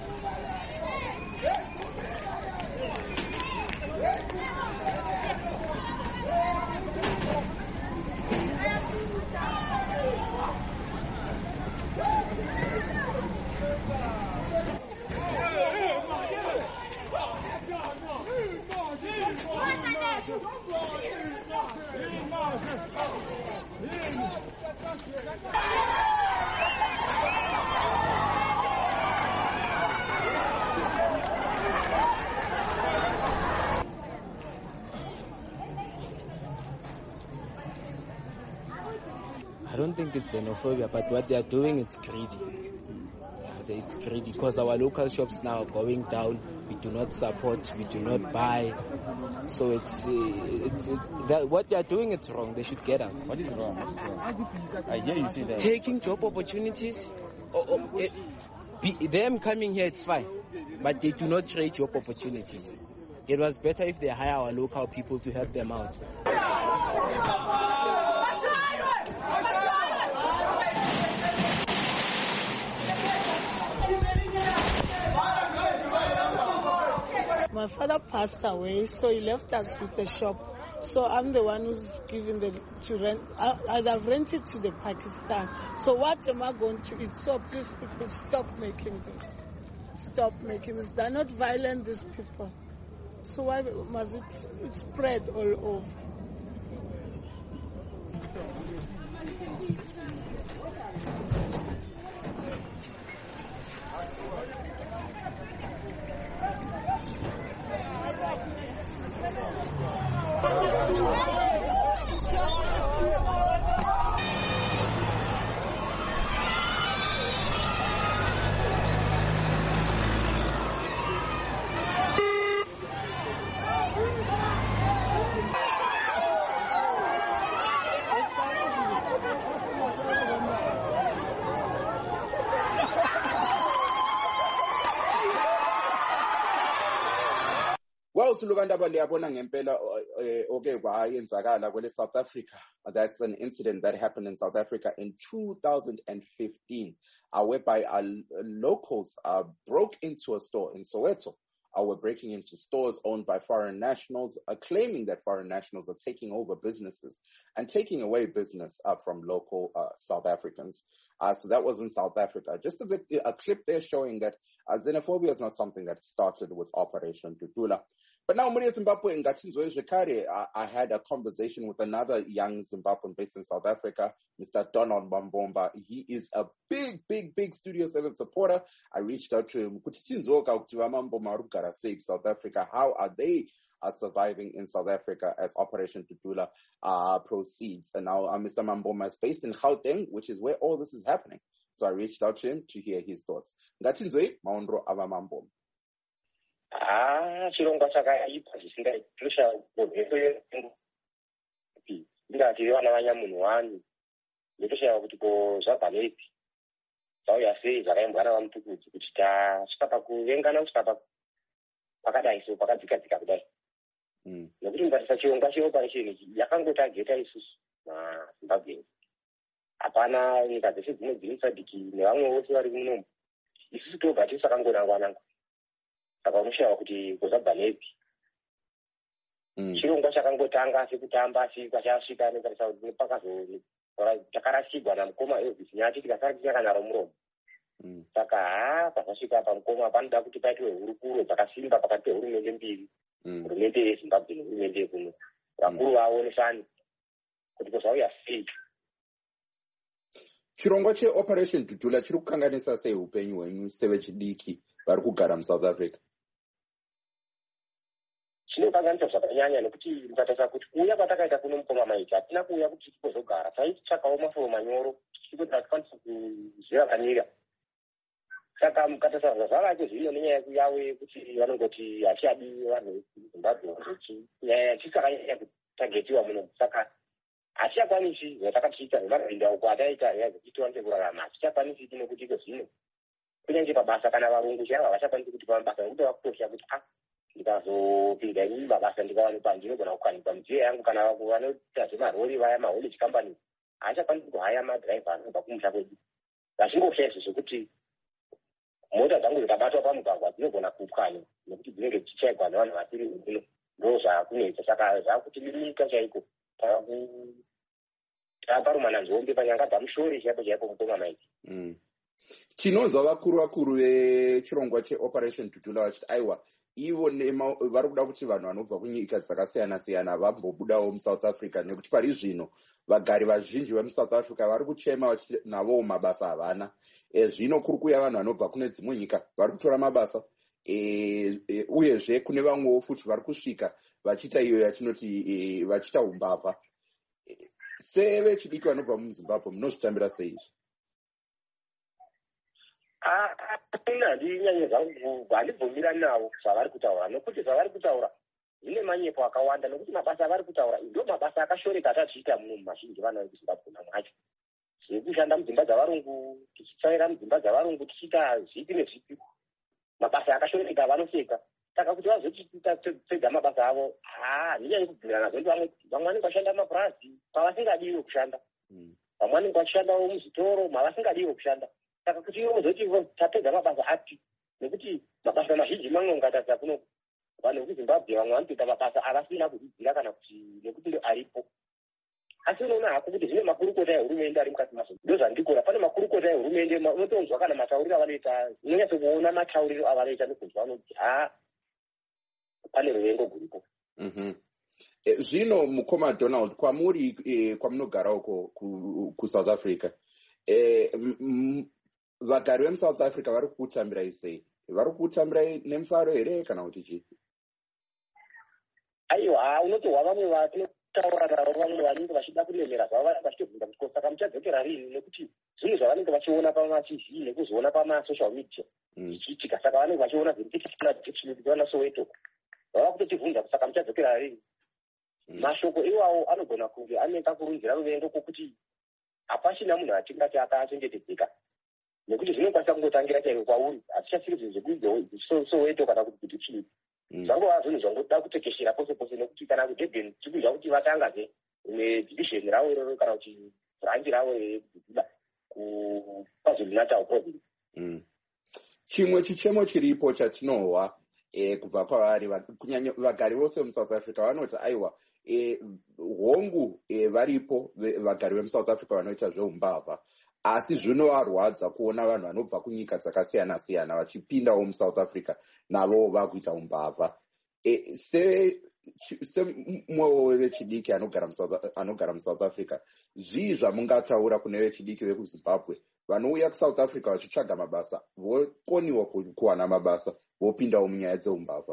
I don't think it's xenophobia, but what they are doing, it's greedy. It's greedy because our local shops now are going down. We do not support, we do not buy. So it's uh, it's it, that what they are doing, it's wrong. They should get up. What is wrong? What is wrong? I hear you say that. Taking job opportunities. Oh, oh, it, be, them coming here, it's fine, but they do not create job opportunities. It was better if they hire our local people to help them out. My father passed away, so he left us with the shop. So I'm the one who's giving the to rent. I, I've rented to the Pakistan. So what am I going to eat? So please, people, stop making this. Stop making this. They're not violent, these people. So why must it spread all over? Well, sulukandaba liyabona ngempela okay kwayenzakala kwele South Africa. That's an incident that happened in South Africa in two thousand fifteen, uh, whereby uh, locals uh, broke into a store in Soweto. Uh, were breaking into stores owned by foreign nationals, uh, claiming that foreign nationals are taking over businesses and taking away business uh, from local uh, South Africans. Uh, so that was in South Africa. Just a, bit, a clip there showing that uh, xenophobia is not something that started with Operation Tutula. But now, Muri Zimbabwe in Gatinzwe Zvikare, I had a conversation with another young Zimbabwean based in South Africa, Mister Donald Mambomba. He is a big, big, big Studio seven supporter. I reached out to him. South Africa, how are they uh, surviving in South Africa as Operation Tutula uh, proceeds? And now uh, Mister Mambomba is based in Gauteng, which is where all this is happening. So I reached out to him to hear his thoughts. Gatinzwe, Maundro Avamambomba. Ah, chirongwa chakaipa zvisingaitosha mhepo ndingati vana vanyamunhu wani ndotoshaya kuti ko zvabva nepi zvauya sei zvakaimbwana vamutukudzi kuti tasvika pakuvengana kusvika pakadai so pakadzika dzika kudai nokuti mubatisa chirongwa cheoperation yakangotageta isusu mazimbabweans hapana nyika dzese dzimwe dziri sadiki nevamwe vose vari munomu. Isusu toga tisakangonangwananga. Saka unoshayiwa kuti kozabva nepi. Chirongwa chakangotanga sekutamba sikachasvika nekarisa kuti pakazo takarasikwa namukoma Elvis Nyati tikasara tichakanaro muromo. Saka haa pasasvika pamukoma panoda kuti paitwe hurukuro dzakasimba pakati pehurumende mbiri. Hurumende yeZimbabwe nehurumende yekuno. Vakuru vaonesane kuti kozauya sei. Chirongwa cheOperation Dudula chiri kukanganisa sei upenyu hwenyu sevechidiki vari kugara muSouth Africa? Chinokanganisa zvakanyanya nekuti mukatarisa kuti kuuya kwatakaita kuno mukoma maiti hatina kuuya kuti tichizogara. Taitsvakawo mafuro manyoro tichikuti hatikwanisa kuzvirakanira. Saka mukatarisa zvazvavacho zviriyo nenyaya yavo yekuti vanongoti hachadi vanhu veZimbabwe nyaya yatisakanyanya kutagetiwa muno. Saka hatichakwanisi zvatakatiita nemabhinda uko ataita yazvechitiwa nekurarama hatichakwanisi nekuti iko zvino kunyange pabasa kana varungu chaivo havachakwanisi kuti pamabasa nekuti vakutosha kuti ah ndikazopinda inini mabasa ndikawanikwa ndinogona kukanikwa midziyo yangu kana vanoita zvemarori vaya mahaulage company haachakwanisi kuhaya madhiraivha anobva kumusha kwedu. Zvachingosha izvo zvokuti mota dzangu dzikabatwa pamugwagwa dzinogona kupwanya nekuti dzinenge dzichaigwa nevanhu vasiri uno ndo zvaakunetsa. Saka zvaakutimilika chaiko taparumana nzombe panyanga dzamushori chaipo chaipo mukoma maiti. Chinonzwa vakuru vakuru vechirongwa cheOperation Dudula vachiti aiwa ivo vari kuda kuti vanhu vanobva kunyika dzakasiyana siyana vambobudawo muSouth Africa nekuti pari zvino vagari vazhinji vemuSouth Africa vari kuchema vachiti navowo mabasa havana. E, zvino kuri kuuya vanhu vanobva kune dzimwe nyika vari kutora mabasa. E, e, uyezve kune vamwewo futi vari kusvika vachiita iyo yatinoti e, vachiita umbavha. E, sevechidiki vanobva muZimbabwe munozvitambira sei izvi? Handinyanye zvangu handibvumirani navo zvavari kutaura nokuti zvavari kutaura zvine manyepo akawanda nokuti mabasa avari kutaura ndo mabasa akashoreka atachiita muno mazhinji vana vekuZimbabwe namwacho zvekushanda mudzimba dzavarungu tichitsaira mudzimba dzavarungu tichiita zvipi nezvipi mabasa akashoreka vanoseka. Saka kuti vazotiita tsega mabasa avo handinyanyi kubvumirana nazo ndi vamwe vamwe vanenge vachishanda mapurazi pavasingadiwo kushanda vamwe vanenge vachishandawo muzvitoro mavasingadiwo kushanda. Saka kuti ivo zoti tapedza mabasa api nekuti mabasa mazhinji mamwe ungatarisa kuno vanhu vekuZimbabwe vamwe vanotoita mabasa avasina kudzidzira kana kuti nekuti ndo aripo. Asi unoona hako kuti zvine makurukota ehurumende ari mukati mazvo ndo zvandikora. Pane makurukota ehurumende unotonzwa kana matauriro avanoita unonyatso kuona matauriro avanoita nokunzwa vanoti ha pane ruvengo guripo. Zvino mukoma Donald kwamuri e, kwamunogara uko kuSouth Africa e, vagari vemuSouth Africa vari kukutambirai sei? Vari kukutambirai nemufaro here kana kuti chii? Aiwa unotohwa vamwe vatinotaura navo vamwe vanenge vachida kulemera zvavo vanenge vachitovhunda kuti saka muchadzokera rini nekuti zvinhu zvavanenge vachiona pamativhi nekuzoona pamasocial media zvichiitika. Saka vanenge vachiona zvirichiitikana Soweto vava kutotivhunza kuti saka muchadzokera rini. Mashoko iwawo anogona kunge aneka kurunzira ruvengo kwokuti hapachina munhu atingati akachengetedzeka nekuti zvinokwanisa kungotangira chaiko kwauri hatichasiri zvinhu zvekuizosoweto kana kuti kuti chii zvangova zvinhu zvangoda kutekeshera pose pose nekuti kana kudebheni tikuziva kuti vatangaze nedivisheni ravo iroro kana kuti branchi ravo reDudula kuKwaZulu-Natal province. Chimwe chichemo chiripo chatinohwa e, kubva kwavari kunyanya vagari vose vemuSouth Africa vanoti aiwa e, hongu e, varipo vagari vemuSouth Africa vanoita zveumbavha asi zvinovarwadza kuona vanhu vanobva kunyika dzakasiyana siyana vachipindawo muSouth Africa navo vakuita umbavha. E, se semwewo wevechidiki anogara anogara muSouth Africa zvii zvamungataura kune vechidiki vekuZimbabwe vanouya kuSouth Africa vachitsvaga mabasa vokoniwa kuwana mabasa vopindawo munyaya dzeumbavha?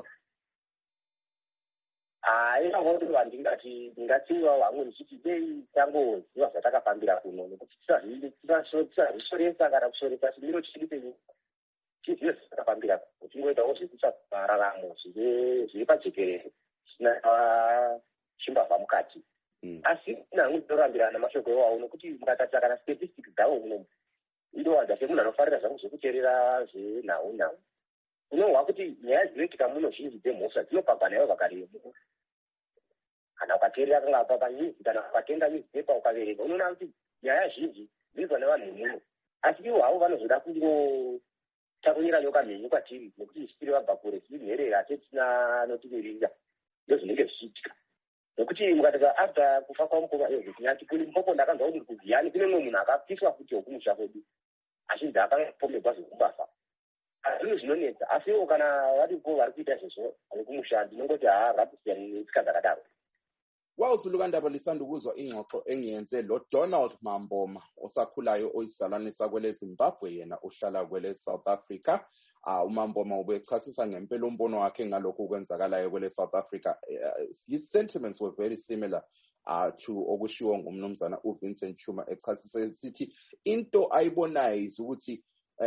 Aiva kuti vandingati ndingatsiwa vamwe ndichiti dei tangoziva zvatakafambira kuno nekuti tisazvisoresa kana kusoresa chimiro chiri penyika tizive zvatakafambira kuno tingoitawo zvekutsvaga raramo zviri pajekerere zvisina chimbavha mukati. Asi nangu ndinorambirana mashoko iwawo nokuti mukatarisa kana statistics dzavo muno indowadza semunhu anofarira zvangu zvekuteerera zvenhau nhau unohwa kuti nyaya dzinoitika muno zhinji dzemhosva dzinopagwa nayo vagari vemuno. Kana ukateerera kanga panyuzi kana ukatenga newspaper ukaverenga unoona kuti nyaya zhinji dzirikwa nevanhu muno asi ivo havo vanozoda kungotakurira nyoka mhenyu kwatiri nekuti isipiri vabva kure tirinherera tetina notimirira ndozvinenge zvichiitika nekuti mukataka after kufa kwamukoma tinyati kuli mpopo ndakanzwa kuti kugiyani kune mumwe munhu akapiswa futi wokumusha kwedu achinzi akapomerwa zvekubafa azvinhu zvinonetsa asi ivo kana varipo vari kuita izvozvo vekumusha ndinongoti haa ngatisiyane netsika dzakadaro. Well, Zulukandaba lisanda ukuzwa ingxoxo engiyenze lo Donald Mamboma osakhulayo oyizalwane sakwele Zimbabwe yena uhlala kwele South Africa. Uh, uMamboma ubechasisa ngempela umbono wakhe ngalokho okwenzakalayo kwele South Africa. Uh, his sentiments were very similar uh, to okushiwo ngumnumzana uVincent Chuma echasisa sithi into ayibonayo ukuthi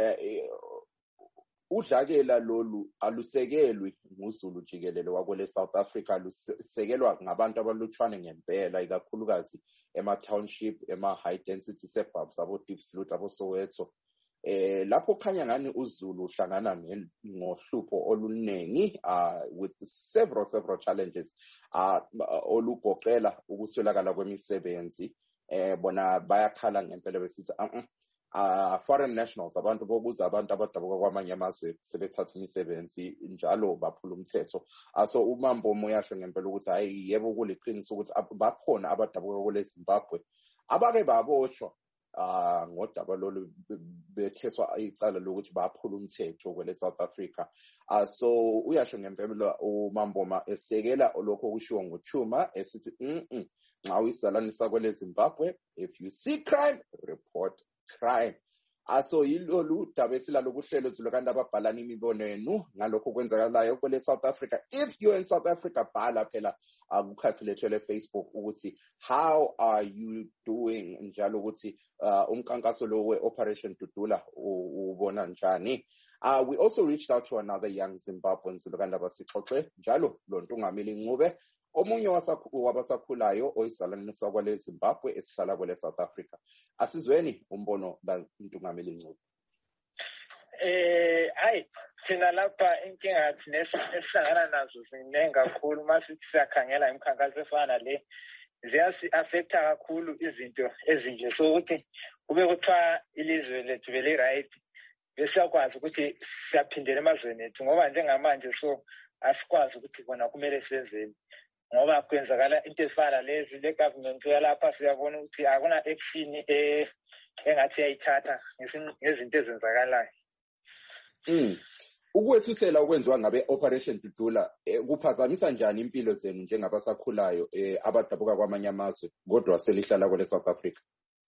uh, udlakela lolu alusekelwe nguzulu jikelele wakwele South Africa alusekelwa ngabantu abalutshwane ngempela ikakhulukazi ema township ema high density suburbs abo Diepsloot abo Soweto eh lapho khanya ngani uZulu uhlangana ngohlupho oluningi uh with several several challenges uh olugoqela ukuswelakala kwemisebenzi eh bona bayakhala ngempela besiza uh Uh, foreign nationals abantu bokuza abantu abadabuka kwamanye amazwe sebethatha imisebenzi njalo baphula umthetho aso uMambomo uyasho ngempela ukuthi hayi yebo kuliqiniso ukuthi bakhona abadabuka kule Zimbabwe abake baboshwa uh ngodaba lolu betheswa icala lokuthi baphula umthetho kwele South Africa uh, so uyasho ngempela uMamboma esekela lokho okushiwo ngoChuma esithi mhm nxa uyisalanisa kwele Zimbabwe if you see crime report crime. Aso yilolu daba esilalo kuhlelo Zulukandaba abhalana imibono yenu ngalokho kwenzakalayo kwele South Africa. If you in South Africa bhala phela akukhasi lethu le Facebook ukuthi how are you doing njalo ukuthi uh, umkankaso lo we Operation Dudula ubona njani. Uh, we also reached out to another young Zimbabwean Zulukandaba sixoxe njalo lo Ntungamili Ncube omunye wabasakhulayo oyizalwane sakwele Zimbabwe esihlala kwele South Africa. Asizweni umbono la Ntungamili Ncube. Eh hayi thina lapha inkinga esihlangana nazo zinengi kakhulu masithi siyakhangela imikhankaso efana le ziyasi affecta kakhulu izinto ezinje so ukuthi kube kuthiwa ilizwe lethu vele right besiyakwazi ukuthi siyaphindela emazweni ethu ngoba njengamanje so asikwazi ukuthi bona kumele senzeni ngoba kwenzakala into efana lezi le government yalapha siyabona ukuthi akuna action eh engathi yayithatha ngezinto ezenzakalayo. Mm. Ukwethusela okwenziwa ngabe Operation Dudula eh, kuphazamisa njani impilo zenu njengabasakhulayo eh, abadabuka kwamanye amazwe kodwa selihlala kwele South Africa?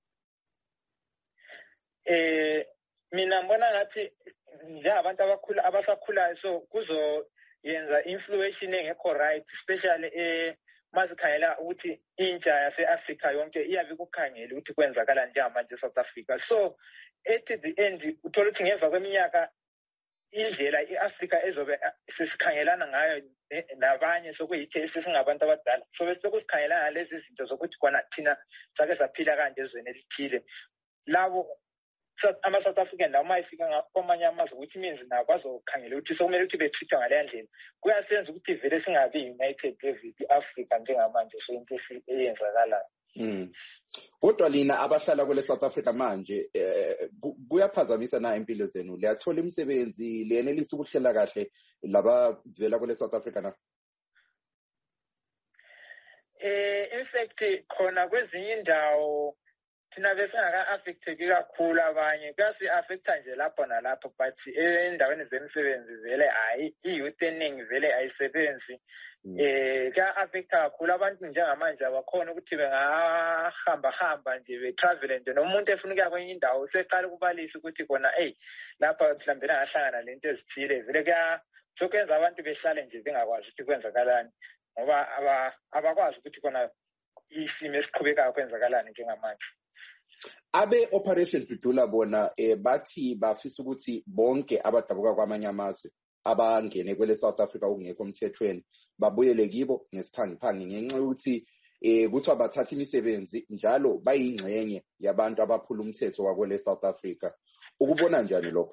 Eh mina ngibona ngathi nje abantu abakhula abasakhulayo so kuzo yenza influation engekho right especially eh masikhayela ukuthi intsha yase-Africa yonke iyabe kukhangela ukuthi kwenzakala njengamanje eSouth Africa so at the end uthola ukuthi ngemva kweminyaka indlela i-Africa ezobe sesikhangelana ngayo nabanye sokuyithi sesingabantu abadala so bese kusikhangelana lezi zinto zokuthi kona thina sake saphila kanje ezweni elithile labo ama-South African lawo mayifika kwamanye amazwe ukuthi means nabo bazokhangela ukuthi sokumele ukuthi betreatwe ngaleya ndlela kuyasenza ukuthi vele singabi united with i-Africa njengamanje so into eyenzakalayo. Mm. Kodwa lina abahlala kwele South Africa manje kuyaphazamisa na impilo zenu liyathola imisebenzi liyenelisa ukuhlela kahle laba vela kwele South Africa na? Eh in fact khona kwezinye indawo thina besingaka affecteki kakhulu abanye kasi affecta nje lapho nalapho but endaweni zemisebenzi vele hayi i-youth eningi vele ayisebenzi eh ka affecta kakhulu abantu njengamanje abakhona ukuthi bengahamba hamba nje be travel nje nomuntu efuna ukuya kwenye indawo seqala ukubalisa ukuthi kona hey lapha mhlambe ngahlangana lento ezithile vele ka sokwenza abantu behlale nje bengakwazi ukuthi kwenzakalani ngoba abakwazi ukuthi kona isimo esiqhubekayo kwenzakalani njengamanje. Abe Operation Dudula bona eh, bathi bafisa ukuthi bonke abadabuka kwamanye amazwe abangene kwele South Africa ungekho umthethweni babuyele kibo ngesiphangiphangi ngenxa ukuthi eh kuthi abathatha imisebenzi njalo bayingxenye yabantu abaphula umthetho wakwele South Africa. Ukubona njani lokho?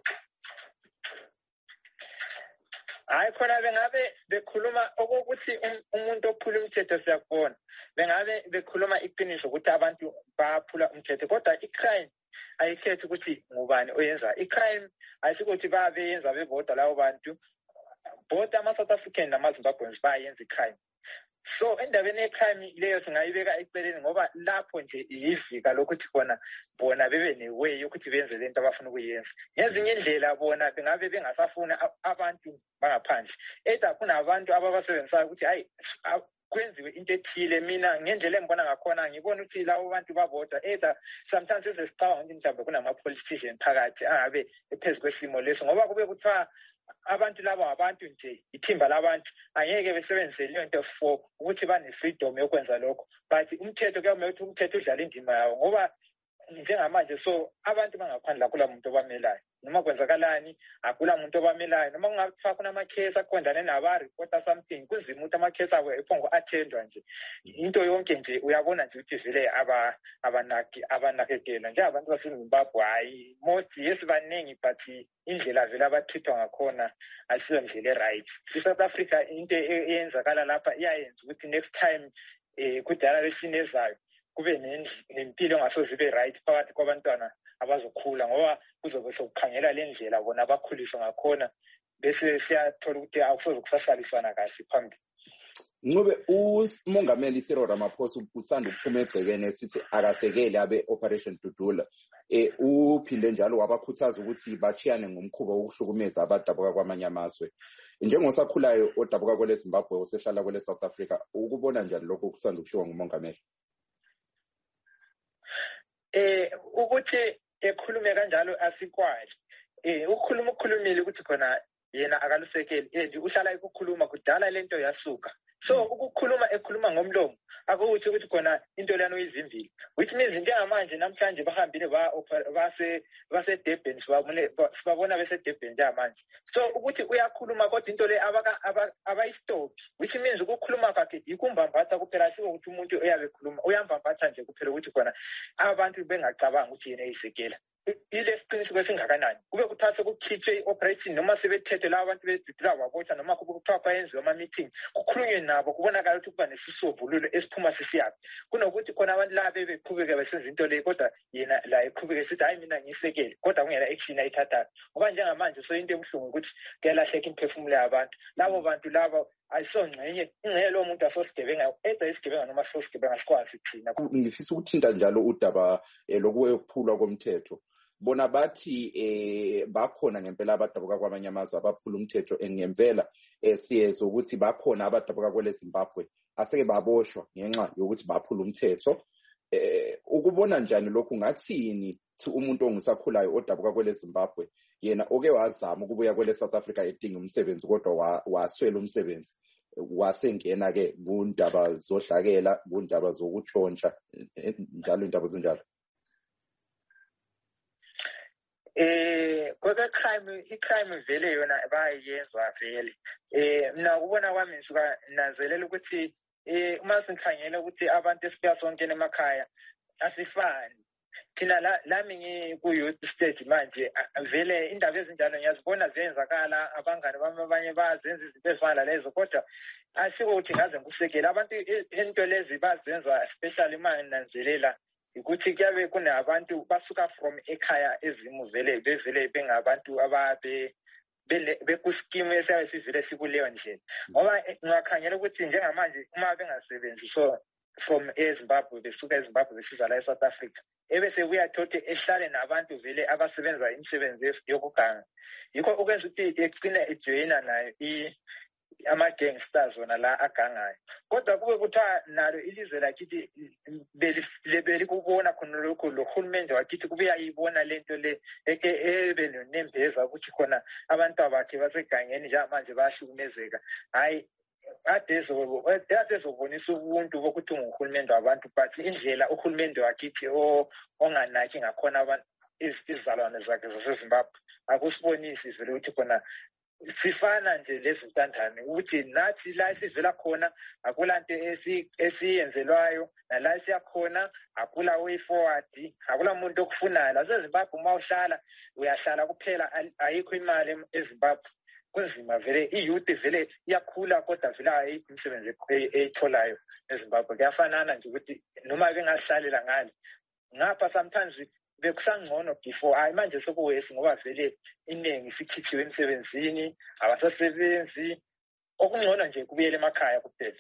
Hayi khona bengabe bekhuluma okokuthi umuntu ophula umthetho siyakubona bengabe bekhuluma iqiniso ukuthi abantu baphula umthetho kodwa icrime ayikhethi ukuthi ngubani oyenza icrime ayisikuthi babenza bebodwa lawo bantu both ama-South African nama-Zimbabweans bayenza icrime. So endabeni yecrime leyo singayibeka eceleni ngoba lapho nje iyivika lokuthi bona bona bebe neway yokuthi benze lento abafuna ukuyenza. Ngezinye indlela bona bengabe bengasafuna abantu bangaphandle. Either kunabantu ababasebenzayo ukuthi hayi kwenziwe into ethile mina ngendlela engibona ngakhona ngibona ukuthi lawo bantu babodwa either sometimes sesicabanga ukuthi mhlawumbe kunama-politician phakathi angabe ephezu kwesimo leso ngoba kube kuthiwa abantu laba abantu nje ithimba labantu angeke besebenzise leyo nto for ukuthi bane-freedom yokwenza lokho but umthetho kuyamele ukuthi umthetho udlala indima yawo ngoba njengamanje so abantu bangaphandle akula muntu obamelayo noma kwenzakalani akula muntu obamelayo noma kungathiwa kunamakhesi aqondane naba-reporter something kunzima ukuthi amakhesi abo ephongo athendwa nje into yonke nje uyabona nje ukuthi vele abanaki abanakekelwa nje abantu baseZimbabwe hayi most yes baningi but indlela vele abathithwa ngakhona asiyo ndlela e-right. I-South Africa into eyenzakala lapha iyayenza ukuthi next time eh ku-generation ezayo kube nempilo engasoze ibe right phakathi kwabantwana abazokhula ngoba kuzobe sokukhangela le ndlela bona abakhuliswa ngakhona bese siyathola ukuthi akusoze kusahlaliswana kahle phambili. Ncube umongameli Cyril Ramaphosa usanda ukuphuma egcekeni sithi akasekele abe Operation Dudula eh uphinde njalo wabakhuthaza ukuthi bachiyane ngomkhuba wokuhlukumeza abadabuka kwamanye amazwe. Njengosakhulayo odabuka kwele Zimbabwe osehlala kwele South Africa ukubona njani lokho kusanda ukushiwa ngumongameli? Eh ukuthi ekhulume kanjalo asikwazi eh ukukhuluma ukukhulumile ukuthi khona yena akalusekeli eh uhlala ukukhuluma kudala lento yasuka so ukukhuluma ekhuluma ngomlomo akuthi ukuthi khona into lana uyizimvili which means njengamanje namhlanje bahambile ba base base Durban sibabona bese Durban njengamanje so ukuthi uyakhuluma kodwa into le abaka abayistop which means ukukhuluma kwakhe ikumbambatha kuphela siko ukuthi umuntu uyabe ekhuluma uyambambatha nje kuphela ukuthi khona abantu bengacabanga ukuthi yena eyisekela ile siqiniseko esingakanani kube kuthatha ukukhitshwe i-operation noma sebethethe laba abantu bezidla wabotha noma kuthiwa bayenziwe ama-meeting kukhulunywe nabo kubonakala ukuthi kuba nesisobhululo esiphuma sisiyaphi kunokuthi khona abantu laba bebeqhubeka besenza into leyo kodwa yena la eqhubeke sithi hayi mina ngiyisekele kodwa kungela action ayithathayo ngoba njengamanje so into ebuhlungu ukuthi kuyalahleka imphefumulo yabantu labo bantu laba ayisongcenye ingeke lo muntu asosigebenga edza isigebenga noma sosigebenga sikwazi thina. Ngifisa ukuthinta njalo udaba lokuphulwa komthetho bona bathi eh bakhona ngempela abadabuka kwamanye amazwe abaphula umthetho engempela esiyezo ukuthi bakhona abadabuka kwele Zimbabwe aseke baboshwa ngenxa yokuthi baphula umthetho eh ukubona njani lokhu ngathini umuntu ongisakhulayo odabuka kwele Zimbabwe yena oke wazama ukubuya kwele South Africa edinga umsebenzi kodwa waswela umsebenzi wasengena ke kundaba zohlakela kundaba zokutshontsha njalo indaba zinjalo. Eh kodwa crime icrime vele yona bayenza vele eh mina ukubona kwami ngisuka nazelela ukuthi eh uma sinkhangela ukuthi abantu esibuya sonke emakhaya asifani thina la lami ngiku youth stage manje vele indaba ezinjalo ngiyazibona ziyenzakala abangani bami abanye bazenza izinto ezifana lezo kodwa asiko ukuthi ngaze ngikusekela abantu into lezi bazenza especially mananzelela ukuthi kuyabe kunabantu basuka from ekhaya ezimu vele bevele bengabantu ababe bekuscheme esivile sikuleyo ndlela ngoba ngiyakhangela ukuthi njengamanje uma bengasebenzi so from eZimbabwe besuka eZimbabwe besiza la eSouth Africa ebese kuyathothi ehlale nabantu vele abasebenza imisebenzi yokuganga yikho ukwenza ukuthi egcina ejoyina nayo i ama-gangsters wona la agangayo kodwa kube kuthiwa nalo ilizwe lakithi belikubona khona lokho lo hulumende wakithi kube yayibona lento le ebe nembeza ukuthi khona abantu abakhe basegangeni njengamanje bayahlukumezeka hayi ade ezobonisa ubuntu bokuthi nguhulumende wabantu but indlela uhulumende wakithi onganaki ngakhona abantu izizalwane zakhe zaseZimbabwe akusibonisi vele ukuthi khona sifana nje lezintandane ukuthi nathi la sivela khona akulanto esiyenzelwayo nala siyakhona akula way forward akula muntu okufunayo laseZimbabwe uma uhlala uyahlala kuphela ayikho imali eZimbabwe kunzima vele iyouth vele iyakhula kodwa vele ayikho imisebenzi eyitholayo eZimbabwe. Kuyafanana nje ukuthi noma ke ngahlalela ngale ngapha sometimes bekusangcono before hayi manje sokuwesi ngoba vele iningi sikhithiwe emsebenzini abasasebenzi okungcono nje kubuyele emakhaya kuphela.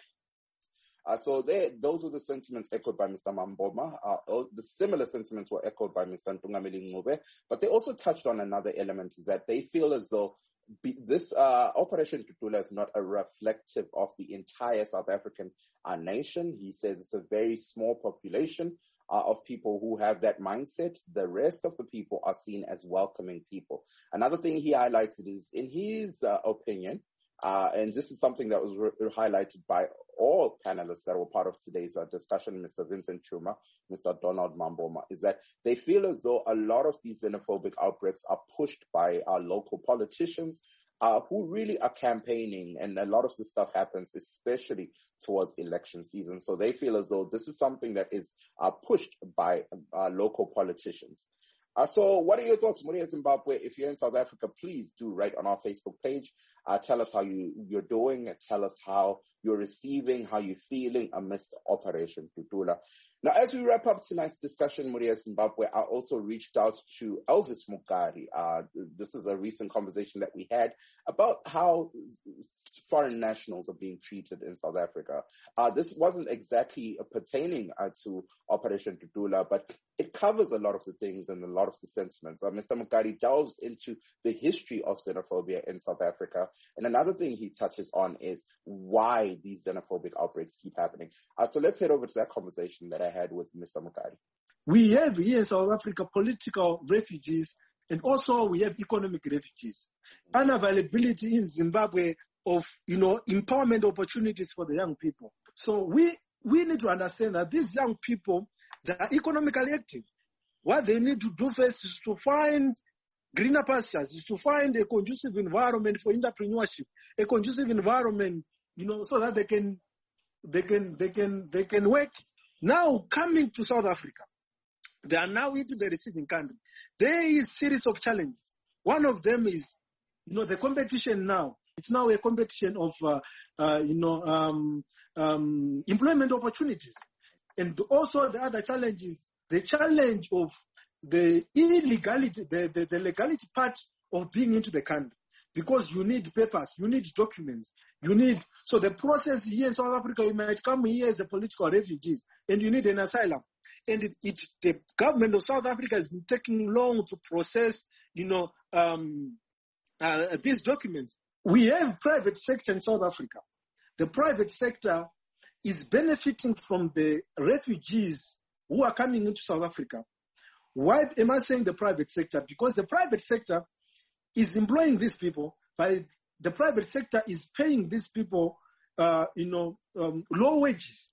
Uh, so they, those were the sentiments echoed by Mister Mamboma. Uh, the similar sentiments were echoed by Mister Ntungameli Ngube, but they also touched on another element, is that they feel as though be, this uh, Operation Tutula is not a reflective of the entire South African uh, nation. He says it's a very small population uh, of people who have that mindset. The rest of the people are seen as welcoming people. Another thing he highlighted is, in his uh, opinion, uh, and this is something that was re- highlighted by all panelists that were part of today's uh, discussion, Mister Vincent Chuma, Mister Donald Mamboma, is that they feel as though a lot of these xenophobic outbreaks are pushed by our local politicians uh, who really are campaigning, and a lot of this stuff happens especially towards election season. So they feel as though this is something that is uh, pushed by uh, local politicians. Uh, so what are your thoughts, Muria Zimbabwe? If you're in South Africa, please do write on our Facebook page. Uh, tell us how you, you're doing. Tell us how you're receiving, how you're feeling amidst Operation Tutula. Now, as we wrap up tonight's discussion, Muria Zimbabwe, I also reached out to Elvis Mugari. Uh, this is a recent conversation that we had about how foreign nationals are being treated in South Africa. Uh, this wasn't exactly pertaining uh, to Operation Tutula, but it covers a lot of the things and a lot of the sentiments. Uh, Mister Mugari delves into the history of xenophobia in South Africa. And another thing he touches on is why these xenophobic outbreaks keep happening. Uh, so let's head over to that conversation that I had with Mister Mugari. We have here in South Africa political refugees, and also we have economic refugees. Unavailability in Zimbabwe of, you know, empowerment opportunities for the young people. So we we need to understand that these young people, they are economically active. What they need to do first is to find greener pastures, is to find a conducive environment for entrepreneurship, a conducive environment, you know, so that they can they can they can they can work. Now coming to South Africa, they are now into the receiving country. There is a series of challenges. One of them is, you know, the competition now. It's now a competition of, uh, uh, you know, um, um, employment opportunities. And also the other challenge is the challenge of the illegality, the, the, the legality part of being into the country. Because you need papers, you need documents, you need, so the process here in South Africa, you might come here as a political refugee and you need an asylum. And it, it, the government of South Africa has been taking long to process, you know, um, uh, these documents. We have private sector in South Africa. The private sector is benefiting from the refugees who are coming into South Africa. Why am I saying the private sector? Because the private sector is employing these people, but the private sector is paying these people, uh, you know, um, low wages,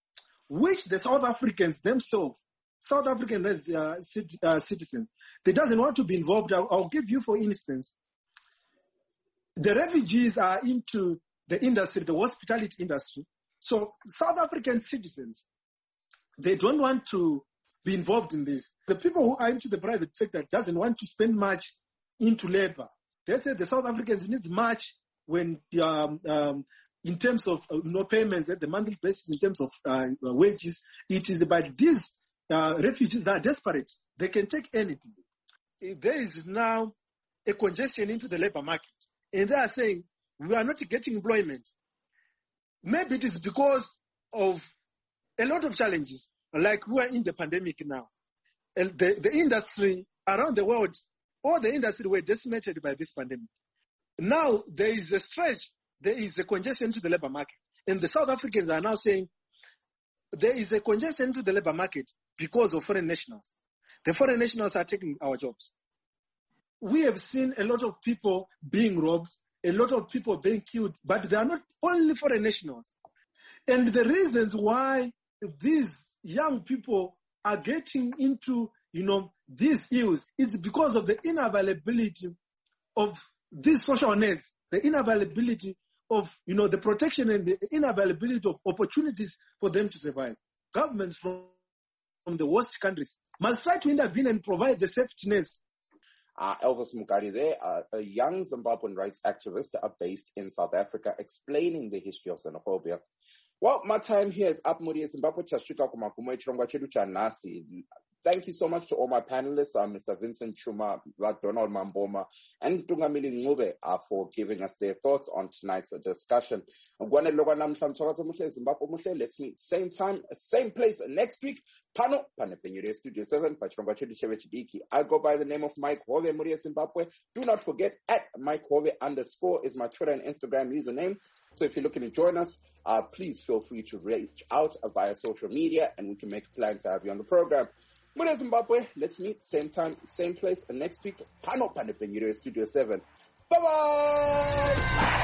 which the South Africans themselves, South African as uh, uh, citizens, they doesn't want to be involved. I'll, I'll give you, for instance, the refugees are into the industry, the hospitality industry. So South African citizens, they don't want to be involved in this. The people who are into the private sector doesn't want to spend much into labor. They say the South Africans need much when, um, um, in terms of uh, no payments at the monthly basis, in terms of uh, wages. It is about these uh, refugees that are desperate. They can take anything. There is now a congestion into the labor market. And they are saying, we are not getting employment. Maybe it is because of a lot of challenges, like we are in the pandemic now. And the, the industry around the world, all the industry were decimated by this pandemic. Now there is a stretch, there is a congestion to the labor market. And the South Africans are now saying there is a congestion to the labor market because of foreign nationals. The foreign nationals are taking our jobs. We have seen a lot of people being robbed, a lot of people being killed, but they are not only foreign nationals. And the reasons why these young people are getting into, you know, these ills, it's because of the unavailability of these social nets, the unavailability of, you know, the protection and the unavailability of opportunities for them to survive. Governments from, from the worst countries must try to intervene and provide the safety nets. Uh, Elvis Mugari there, uh, a young Zimbabwean rights activist uh, based in South Africa, explaining the history of xenophobia. Well, my time here is up. Zimbabwe. Thank you so much to all my panelists, uh, Mister Vincent Chuma, Donald Mamboma, and Tungamili Ngube uh, for giving us their thoughts on tonight's uh, discussion. Let's meet same time, same place next week. Pano, Panepenyure Studio seven, I go by the name of Mike Hove Muria Zimbabwe. Do not forget, at Mike Hove underscore is my Twitter and Instagram username. So if you're looking to join us, uh, please feel free to reach out via social media and we can make plans to have you on the program. Muria Zimbabwe, let's meet same time, same place next week. Pano Panepenyure Studio seven. Bye-bye!